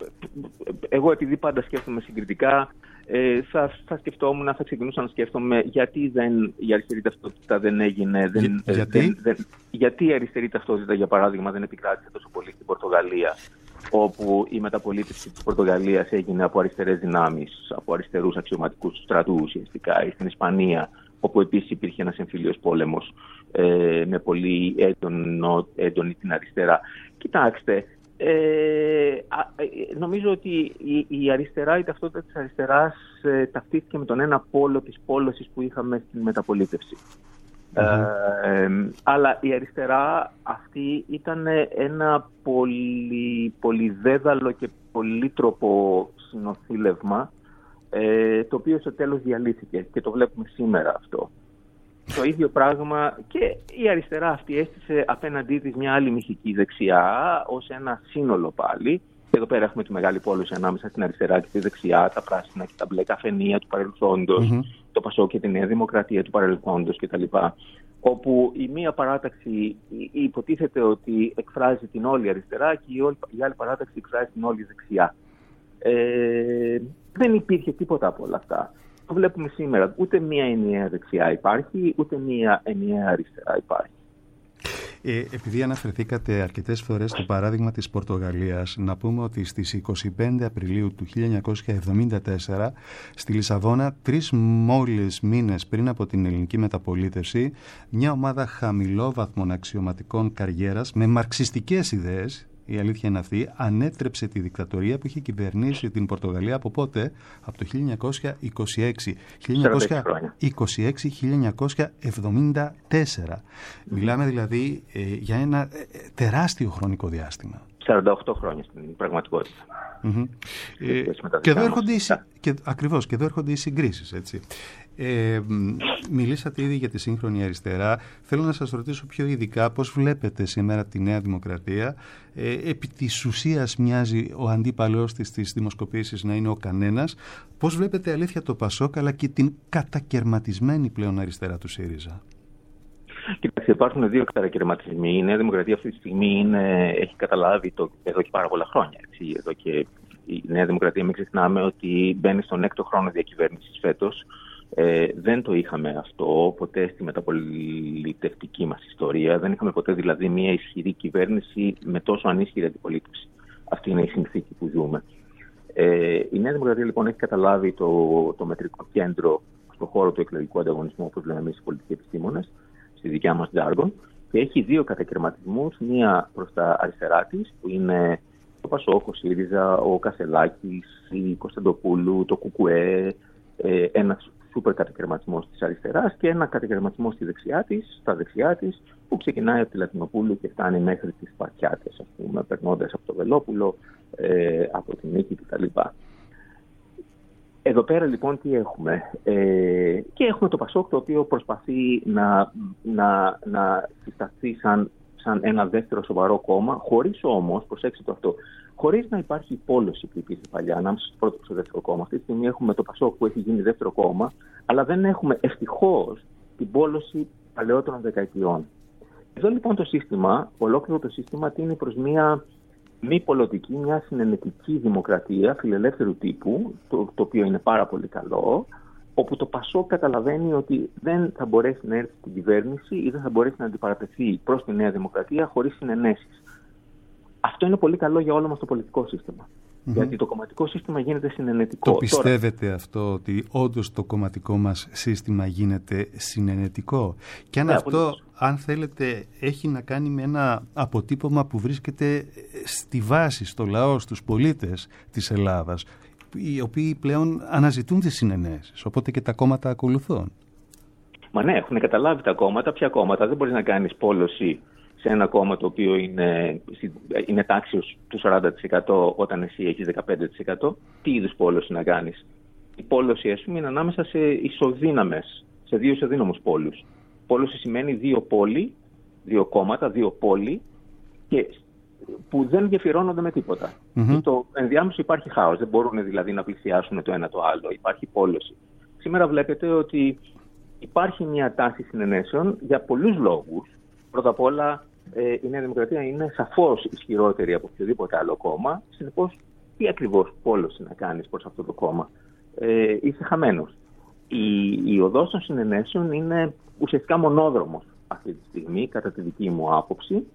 εγώ επειδή πάντα σκέφτομαι συγκριτικά, ε, θα, θα σκεφτόμουν, θα ξεκινούσα να σκέφτομαι γιατί δεν, η αριστερή ταυτότητα δεν έγινε. Δεν, Για, γιατί? Δεν, δεν, γιατί η αριστερή ταυτότητα, για παράδειγμα, δεν επικράτησε τόσο πολύ στην Πορτογαλία όπου η μεταπολίτευση της Πορτογαλίας έγινε από αριστερές δυνάμεις, από αριστερούς αξιωματικούς του στρατού ουσιαστικά, ή στην Ισπανία, όπου επίσης υπήρχε ένας εμφυλίος πόλεμος ε, με πολύ έντονο, έντονη την αριστερά. Κοιτάξτε, ε, α, ε, νομίζω ότι η, η αριστερά, η ταυτότητα της αριστεράς ε, ταυτίστηκε με τον ένα πόλο της πόλωσης που είχαμε στην μεταπολίτευση. Mm-hmm. Ε, ε, αλλά η αριστερά αυτή ήταν ένα πολύ, πολύ δέδαλο και πολύτροπο συνοθήλευμα, ε, το οποίο στο τέλος διαλύθηκε και το βλέπουμε σήμερα αυτό. Το ίδιο πράγμα και η αριστερά αυτή έστησε απέναντί της μια άλλη μυθική δεξιά ως ένα σύνολο πάλι. Και εδώ πέρα έχουμε τη μεγάλη πόλωση ανάμεσα στην αριστερά και τη δεξιά, τα πράσινα και τα μπλε καφενεία του παρελθόντος, mm-hmm. το Πασόκ και τη Νέα Δημοκρατία του παρελθόντος κτλ. Όπου η μία παράταξη υποτίθεται ότι εκφράζει την όλη αριστερά και η, όλη, η άλλη παράταξη εκφράζει την όλη δεξιά. Ε, δεν υπήρχε τίποτα από όλα αυτά. Το βλέπουμε σήμερα. Ούτε μία ενιαία δεξιά υπάρχει, ούτε μία ενιαία αριστερά υπάρχει. Ε, επειδή αναφερθήκατε αρκετές φορές στο παράδειγμα της Πορτογαλίας, να πούμε ότι στις εικοστή πέμπτη Απριλίου του χίλια εννιακόσια εβδομήντα τέσσερα στη Λισαβόνα, τρεις μόλις μήνες πριν από την ελληνική μεταπολίτευση, μια ομάδα χαμηλόβαθμων αξιωματικών καριέρας με μαρξιστικές ιδέες, η αλήθεια είναι αυτή, ανέτρεψε τη δικτατορία που είχε κυβερνήσει την Πορτογαλία από πότε? Από το χίλια εννιακόσια είκοσι έξι. χίλια εννιακόσια είκοσι έξι με χίλια εννιακόσια εβδομήντα τέσσερα. Mm-hmm. Μιλάμε δηλαδή ε, για ένα ε, τεράστιο χρονικό διάστημα. σαράντα οκτώ χρόνια στην πραγματικότητα. Mm-hmm. Ε, και εδώ έρχονται οι, και, ακριβώς, και εδώ έρχονται οι συγκρίσεις, έτσι. Ε, μιλήσατε ήδη για τη σύγχρονη αριστερά. Θέλω να σας ρωτήσω πιο ειδικά πώς βλέπετε σήμερα τη Νέα Δημοκρατία. Ε, επί της ουσίας μοιάζει ο αντίπαλος της στις δημοσκοπήσεις να είναι ο κανένας. Πώς βλέπετε αλήθεια το Πασόκ αλλά και την κατακερματισμένη πλέον αριστερά του ΣΥΡΙΖΑ? Κοιτάξτε, υπάρχουν δύο κατακαιρματισμοί. Η Νέα Δημοκρατία αυτή τη στιγμή είναι, έχει καταλάβει το, εδώ και πάρα πολλά χρόνια. Έτσι, εδώ και η Νέα Δημοκρατία, μην ξεχνάμε ότι μπαίνει στον έκτο χρόνο διακυβέρνησης φέτος. Ε, δεν το είχαμε αυτό ποτέ στη μεταπολιτευτική μας ιστορία. Δεν είχαμε ποτέ δηλαδή μια ισχυρή κυβέρνηση με τόσο ανίσχυρη αντιπολίτευση. Αυτή είναι η συνθήκη που ζούμε. Ε, η Νέα Δημοκρατία λοιπόν έχει καταλάβει το, το μετρικό κέντρο στον χώρο του εκλογικού ανταγωνισμού, όπως λέμε εμείς οι πολιτικοί επιστήμονες, στη δικιά μας τζάργον, και έχει δύο κατακαιρματισμούς. Μία προς τα αριστερά της, που είναι το Πασόκ, ο ΣΥΡΙΖΑ, ο Κασελάκης, η Κωνσταντοπούλου, το ΚΚΕ, ε, ένας σούπερ κατακαιρματισμός της αριστεράς και ένα κατακαιρματισμό στη δεξιά της, στα δεξιά της, που ξεκινάει από τη Λατινοπούλου και φτάνει μέχρι τις Σπαρτιάτες, ας πούμε, περνώντας από το Βελόπουλο, ε, από την Νίκη κτλ. Εδώ πέρα λοιπόν τι έχουμε? Ε, και έχουμε το Πασόκ, το οποίο προσπαθεί να, να, να συσταθεί σαν, σαν ένα δεύτερο σοβαρό κόμμα, χωρίς όμως, προσέξτε το αυτό, χωρίς να υπάρχει πόλωση που υπήρχε παλιά ανάμεσα στο πρώτο και στο δεύτερο κόμμα. Αυτή τη στιγμή έχουμε το Πασόκ που έχει γίνει δεύτερο κόμμα, αλλά δεν έχουμε ευτυχώς την πόλωση παλαιότερων δεκαετιών. Εδώ λοιπόν το σύστημα, ολόκληρο το σύστημα τίνει προς μια μη πολιτική, μια συνενετική δημοκρατία φιλελεύθερου τύπου, το, το οποίο είναι πάρα πολύ καλό, όπου το Πασόκ καταλαβαίνει ότι δεν θα μπορέσει να έρθει στην κυβέρνηση ή δεν θα μπορέσει να αντιπαρατεθεί προς τη Νέα Δημοκρατία χωρίς συνενέσεις. Αυτό είναι πολύ καλό για όλο μας το πολιτικό σύστημα. Mm-hmm. Γιατί το κομματικό σύστημα γίνεται συνενετικό. Το πιστεύετε Τώρα... αυτό, ότι όντως το κομματικό μας σύστημα γίνεται συνενετικό? Και αν ναι, αυτό, απολύτως. αν θέλετε, έχει να κάνει με ένα αποτύπωμα που βρίσκεται στη βάση, στο λαό, στους πολίτες της Ελλάδας, οι οποίοι πλέον αναζητούν τις συνενέσεις, οπότε και τα κόμματα ακολουθούν. Μα ναι, έχουν καταλάβει τα κόμματα. Ποια κόμματα? Δεν μπορείς να κάνεις πόλωση σε ένα κόμμα το οποίο είναι, είναι τάξιος του σαράντα τοις εκατό όταν εσύ έχεις δεκαπέντε τοις εκατό. Τι είδους πόλωση να κάνεις? Η πόλωση, ας πούμε, είναι ανάμεσα σε ισοδύναμες, σε δύο ισοδύναμους πόλους. Πόλωση σημαίνει δύο πόλοι, δύο κόμματα, δύο πόλοι, και που δεν γεφυρώνονται με τίποτα. Mm-hmm. Στο ενδιάμεσο υπάρχει χάος. Δεν μπορούν δηλαδή να πλησιάσουν το ένα το άλλο. Υπάρχει πόλωση. Σήμερα βλέπετε ότι υπάρχει μια τάση συνενέσεων για πολλούς λόγους. Πρώτα απ' όλα, ε, η Νέα Δημοκρατία είναι σαφώς ισχυρότερη από οποιοδήποτε άλλο κόμμα. Συνεπώς, τι ακριβώς πόλωση να κάνεις προς αυτό το κόμμα? Ε, είσαι χαμένος. Η, η οδός των συνενέσεων είναι ουσιαστικά μονόδρομος αυτή τη στιγμή, κατά τη δική μου άποψη.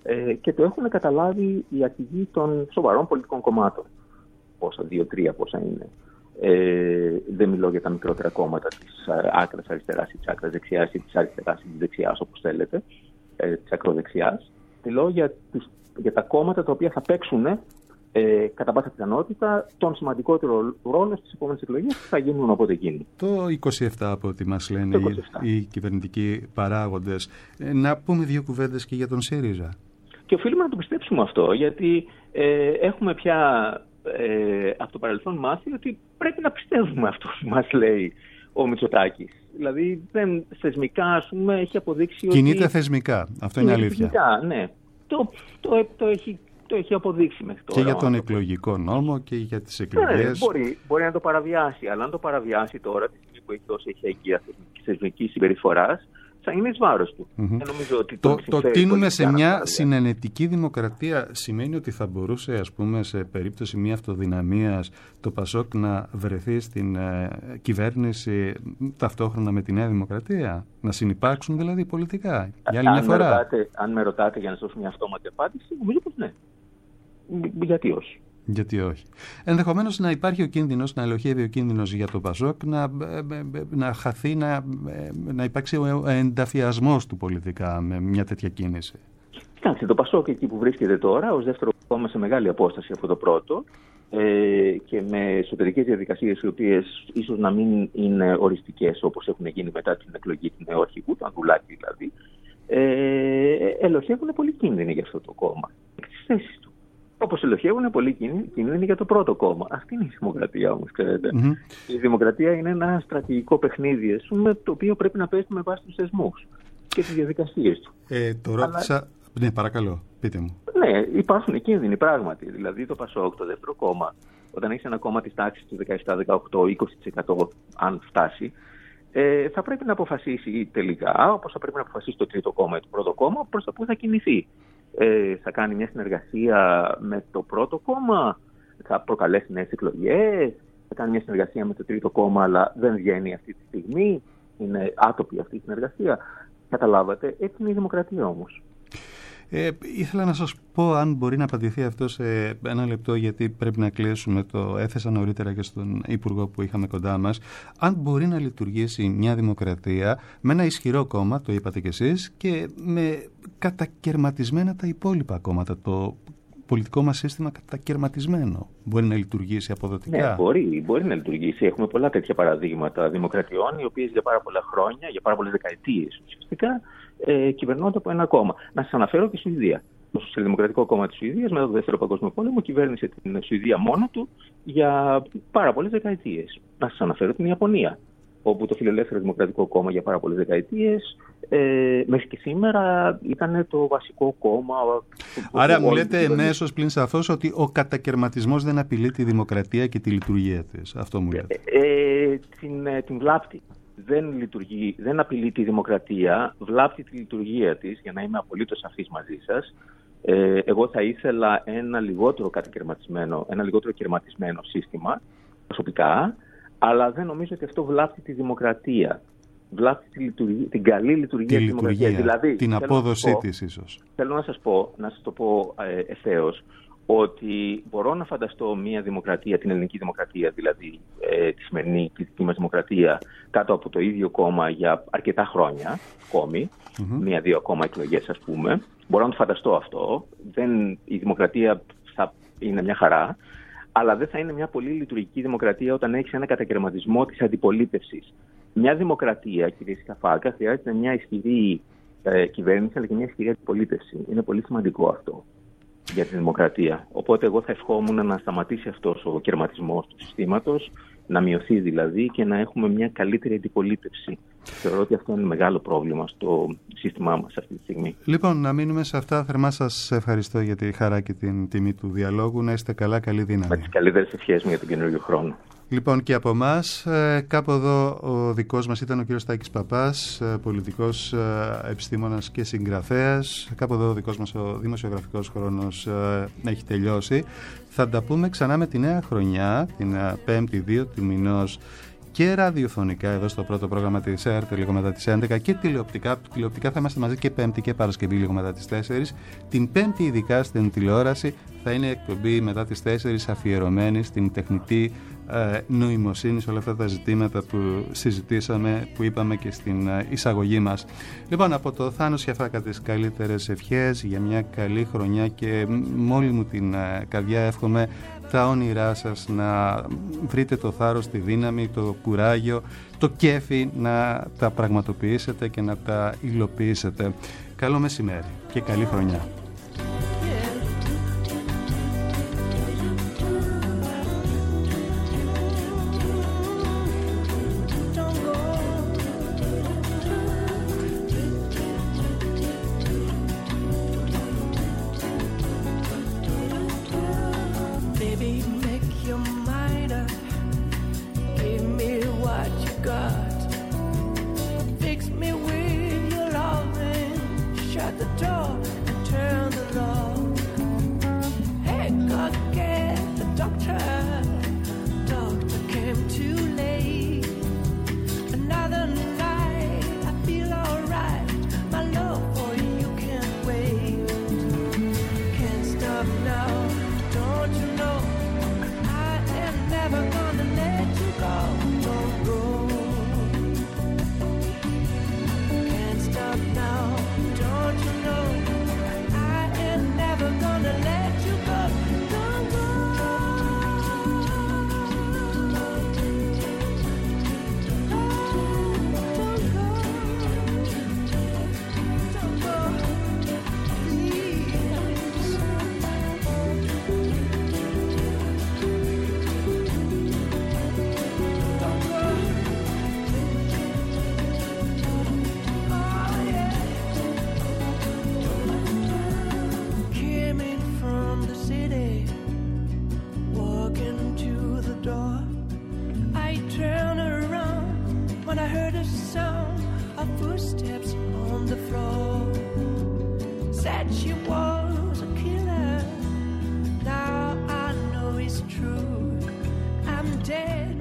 Ε, και το έχουν καταλάβει οι αρχηγοί των σοβαρών πολιτικών κομμάτων. Πόσα, δύο-τρία πόσα είναι. Ε, δεν μιλώ για τα μικρότερα κόμματα της άκρας αριστεράς ή της άκρας δεξιάς ή της αριστεράς ή της δεξιάς, όπως θέλετε, ε, της ακροδεξιάς. Μιλώ για, τους, για τα κόμματα τα οποία θα παίξουν ε, κατά πάσα πιθανότητα τον σημαντικότερο ρόλο στις επόμενες εκλογές που θα γίνουν όποτε γίνουν. Το είκοσι επτά από ό,τι μας λένε οι, οι κυβερνητικοί παράγοντες. Ε, να πούμε δύο κουβέντες και για τον ΣΥΡΙΖΑ. Και οφείλουμε να το πιστέψουμε αυτό, γιατί ε, έχουμε πια ε, από το παρελθόν μάθει ότι πρέπει να πιστεύουμε αυτό που μας λέει ο Μητσοτάκης. Δηλαδή, δεν, θεσμικά, ας πούμε, έχει αποδείξει ότι... Κινείται θεσμικά, αυτό είναι αλήθεια. Θεσμικά, ναι. Το, το, το, έχει, το έχει αποδείξει μέχρι τώρα. Και για τον εκλογικό νόμο και για τις εκλογές. Ναι, μπορεί, μπορεί να το παραβιάσει, αλλά αν το παραβιάσει τώρα, τη στιγμή που έχει δώσει εχέγγυα θεσμική συμπεριφορά, θα είναι εις βάρος του. Mm-hmm. Νομίζω ότι το το τίνουμε σε μια συνενετική δημοκρατία σημαίνει ότι θα μπορούσε, ας πούμε, σε περίπτωση μια αυτοδυναμίας το ΠΑΣΟΚ να βρεθεί στην ε, κυβέρνηση ταυτόχρονα με τη Νέα Δημοκρατία, να συνυπάρξουν δηλαδή πολιτικά. Για άλλη αν, μια φορά. Με ρωτάτε, αν με ρωτάτε για να σας δώσω μια αυτόματη απάντηση, νομίζω πως ναι. Γιατί όχι. Γιατί όχι. Ενδεχομένως να υπάρχει ο κίνδυνος, να ελοχεύει ο κίνδυνος για το ΠΑΣΟΚ, να, να χαθεί, να, να υπάρξει ο ενταφιασμός του πολιτικά με μια τέτοια κίνηση. Κοιτάξτε, το ΠΑΣΟΚ εκεί που βρίσκεται τώρα, ως δεύτερο κόμμα σε μεγάλη απόσταση από το πρώτο ε, και με εσωτερικές διαδικασίες οι οποίες ίσως να μην είναι οριστικές όπως έχουν γίνει μετά την εκλογή του νέου αρχηγού, του Ανδουλάκη δηλαδή, ε, ελοχεύουν πολύ κίνδυνοι για αυτό το κόμμα, εκ της θέσης του. Όπως ελοχεύουν πολύ κίνδυνοι για το πρώτο κόμμα. Αυτή είναι η δημοκρατία όμως, ξέρετε. Mm-hmm. Η δημοκρατία είναι ένα στρατηγικό παιχνίδι, με το οποίο πρέπει να παίζουμε με βάση τους θεσμούς και τις διαδικασίες του. Ε, το ρώτησα. Αλλά... Ναι, παρακαλώ, πείτε μου. Ναι, υπάρχουν κίνδυνοι πράγματι. Δηλαδή το ΠΑΣΟΚ, το δεύτερο κόμμα, όταν έχει ένα κόμμα της τάξης του δεκαεπτά, δεκαοκτώ, είκοσι τοις εκατό αν φτάσει, ε, θα πρέπει να αποφασίσει τελικά, όπως θα πρέπει να αποφασίσει το τρίτο κόμμα ή το πρώτο κόμμα, προς τα που θα κινηθεί. Ε, θα κάνει μια συνεργασία με το πρώτο κόμμα, θα προκαλέσει νέες εκλογές, θα κάνει μια συνεργασία με το τρίτο κόμμα, αλλά δεν βγαίνει αυτή τη στιγμή, είναι άτοπη αυτή η συνεργασία. Καταλάβατε, έτσι είναι η δημοκρατία όμως. Ε, ήθελα να σας πω αν μπορεί να απαντηθεί αυτό σε ένα λεπτό, γιατί πρέπει να κλείσουμε. Το έθεσα νωρίτερα και στον Υπουργό που είχαμε κοντά μας. Αν μπορεί να λειτουργήσει μια δημοκρατία με ένα ισχυρό κόμμα, το είπατε κι εσείς, και με κατακερματισμένα τα υπόλοιπα κόμματα. Το πολιτικό μας σύστημα κατακερματισμένο μπορεί να λειτουργήσει αποδοτικά. Ναι, μπορεί, μπορεί να λειτουργήσει. Έχουμε πολλά τέτοια παραδείγματα δημοκρατιών, οι οποίες για πάρα πολλά χρόνια, για πάρα πολλές δεκαετίες ουσιαστικά, ε, κυβερνώνται από ένα κόμμα. Να σας αναφέρω τη Σουηδία. Το Σοσιαλδημοκρατικό Κόμμα της Σουηδίας, μετά το Δεύτερο Παγκόσμιο Πόλεμο, κυβέρνησε την Σουηδία μόνο του για πάρα πολλές δεκαετίες. Να σας αναφέρω την Ιαπωνία, όπου το Φιλελεύθερο Δημοκρατικό Κόμμα για πάρα πολλές δεκαετίες, ε, μέχρι και σήμερα ήταν το βασικό κόμμα. Άρα μου λέτε εμέσως πλην σαφώς ότι ο κατακερματισμός δεν απειλεί τη δημοκρατία και τη λειτουργία της. Αυτό μου λέτε. Ε, ε, την, την βλάπτει. Δεν, λειτουργεί, δεν απειλεί τη δημοκρατία, βλάπτει τη λειτουργία της, για να είμαι απολύτως σαφής μαζί σας. Ε, εγώ θα ήθελα ένα λιγότερο κατακερματισμένο, ένα λιγότερο κερματισμένο σύστημα προσωπικά, αλλά δεν νομίζω ότι αυτό βλάπτει τη δημοκρατία. Βλάπτει τη λειτουργία, την καλή λειτουργία της δημοκρατίας. Δηλαδή, την απόδοσή της ίσως. Θέλω να σας πω, να σας το πω ε, ευθέως, ότι μπορώ να φανταστώ μια δημοκρατία, την ελληνική δημοκρατία, δηλαδή ε, τη σημερινή, τη δική μας δημοκρατία, κάτω από το ίδιο κόμμα για αρκετά χρόνια ακόμη, mm-hmm. μία-δύο ακόμα εκλογές ας πούμε. Μπορώ να το φανταστώ αυτό. Δεν, η δημοκρατία θα είναι μια χαρά, αλλά δεν θα είναι μια πολύ λειτουργική δημοκρατία όταν έχει ένα κατακαιρματισμό της αντιπολίτευσης. Μια δημοκρατία, κύριε Σκαφάκα, χρειάζεται μια ισχυρή ε, κυβέρνηση, αλλά και μια ισχυρή αντιπολίτευση. Είναι πολύ σημαντικό αυτό για τη δημοκρατία. Οπότε εγώ θα ευχόμουν να σταματήσει αυτός ο κερματισμός του συστήματος, να μειωθεί δηλαδή και να έχουμε μια καλύτερη αντιπολίτευση. Θεωρώ ότι αυτό είναι μεγάλο πρόβλημα στο σύστημά μας αυτή τη στιγμή. Λοιπόν, να μείνουμε σε αυτά. Θερμά σας ευχαριστώ για τη χαρά και την τιμή του διαλόγου. Να είστε καλά, καλή δύναμη. Με τις καλύτερες ευχές μου για τον καινούριο χρόνο. Λοιπόν, και από εμάς, κάπου εδώ ο δικός μας ήταν ο κύριος Τάκης Παπάς, πολιτικός επιστήμονας και συγγραφέας. Κάπου εδώ ο δικός μας ο δημοσιογραφικός χρόνος έχει τελειώσει. Θα τα πούμε ξανά με τη νέα χρονιά, την πέμπτη δύο του μηνός, και ραδιοφωνικά εδώ στο πρώτο πρόγραμμα της ΕΡΤ λίγο μετά τις έντεκα και τηλεοπτικά. Τηλεοπτικά θα είμαστε μαζί και Πέμπτη και Παρασκευή λίγο μετά τις τέσσερις. Την Πέμπτη ειδικά στην τηλεόραση θα είναι εκπομπή μετά τις τέσσερις αφιερωμένη στην τεχνητή ε, νοημοσύνη, σε όλα αυτά τα ζητήματα που συζητήσαμε, που είπαμε και στην ε, εισαγωγή μας. Λοιπόν, από το Θάνο Σιαφάκα τις καλύτερες ευχές για μια καλή χρονιά και με όλη μου την ε, καρδιά εύχομαι τα όνειρά σας να βρείτε το θάρρος, τη δύναμη, το κουράγιο, το κέφι να τα πραγματοποιήσετε και να τα υλοποιήσετε. Καλό μεσημέρι και καλή χρονιά. Footsteps on the floor. Said she was a killer. Now I know it's true. I'm dead.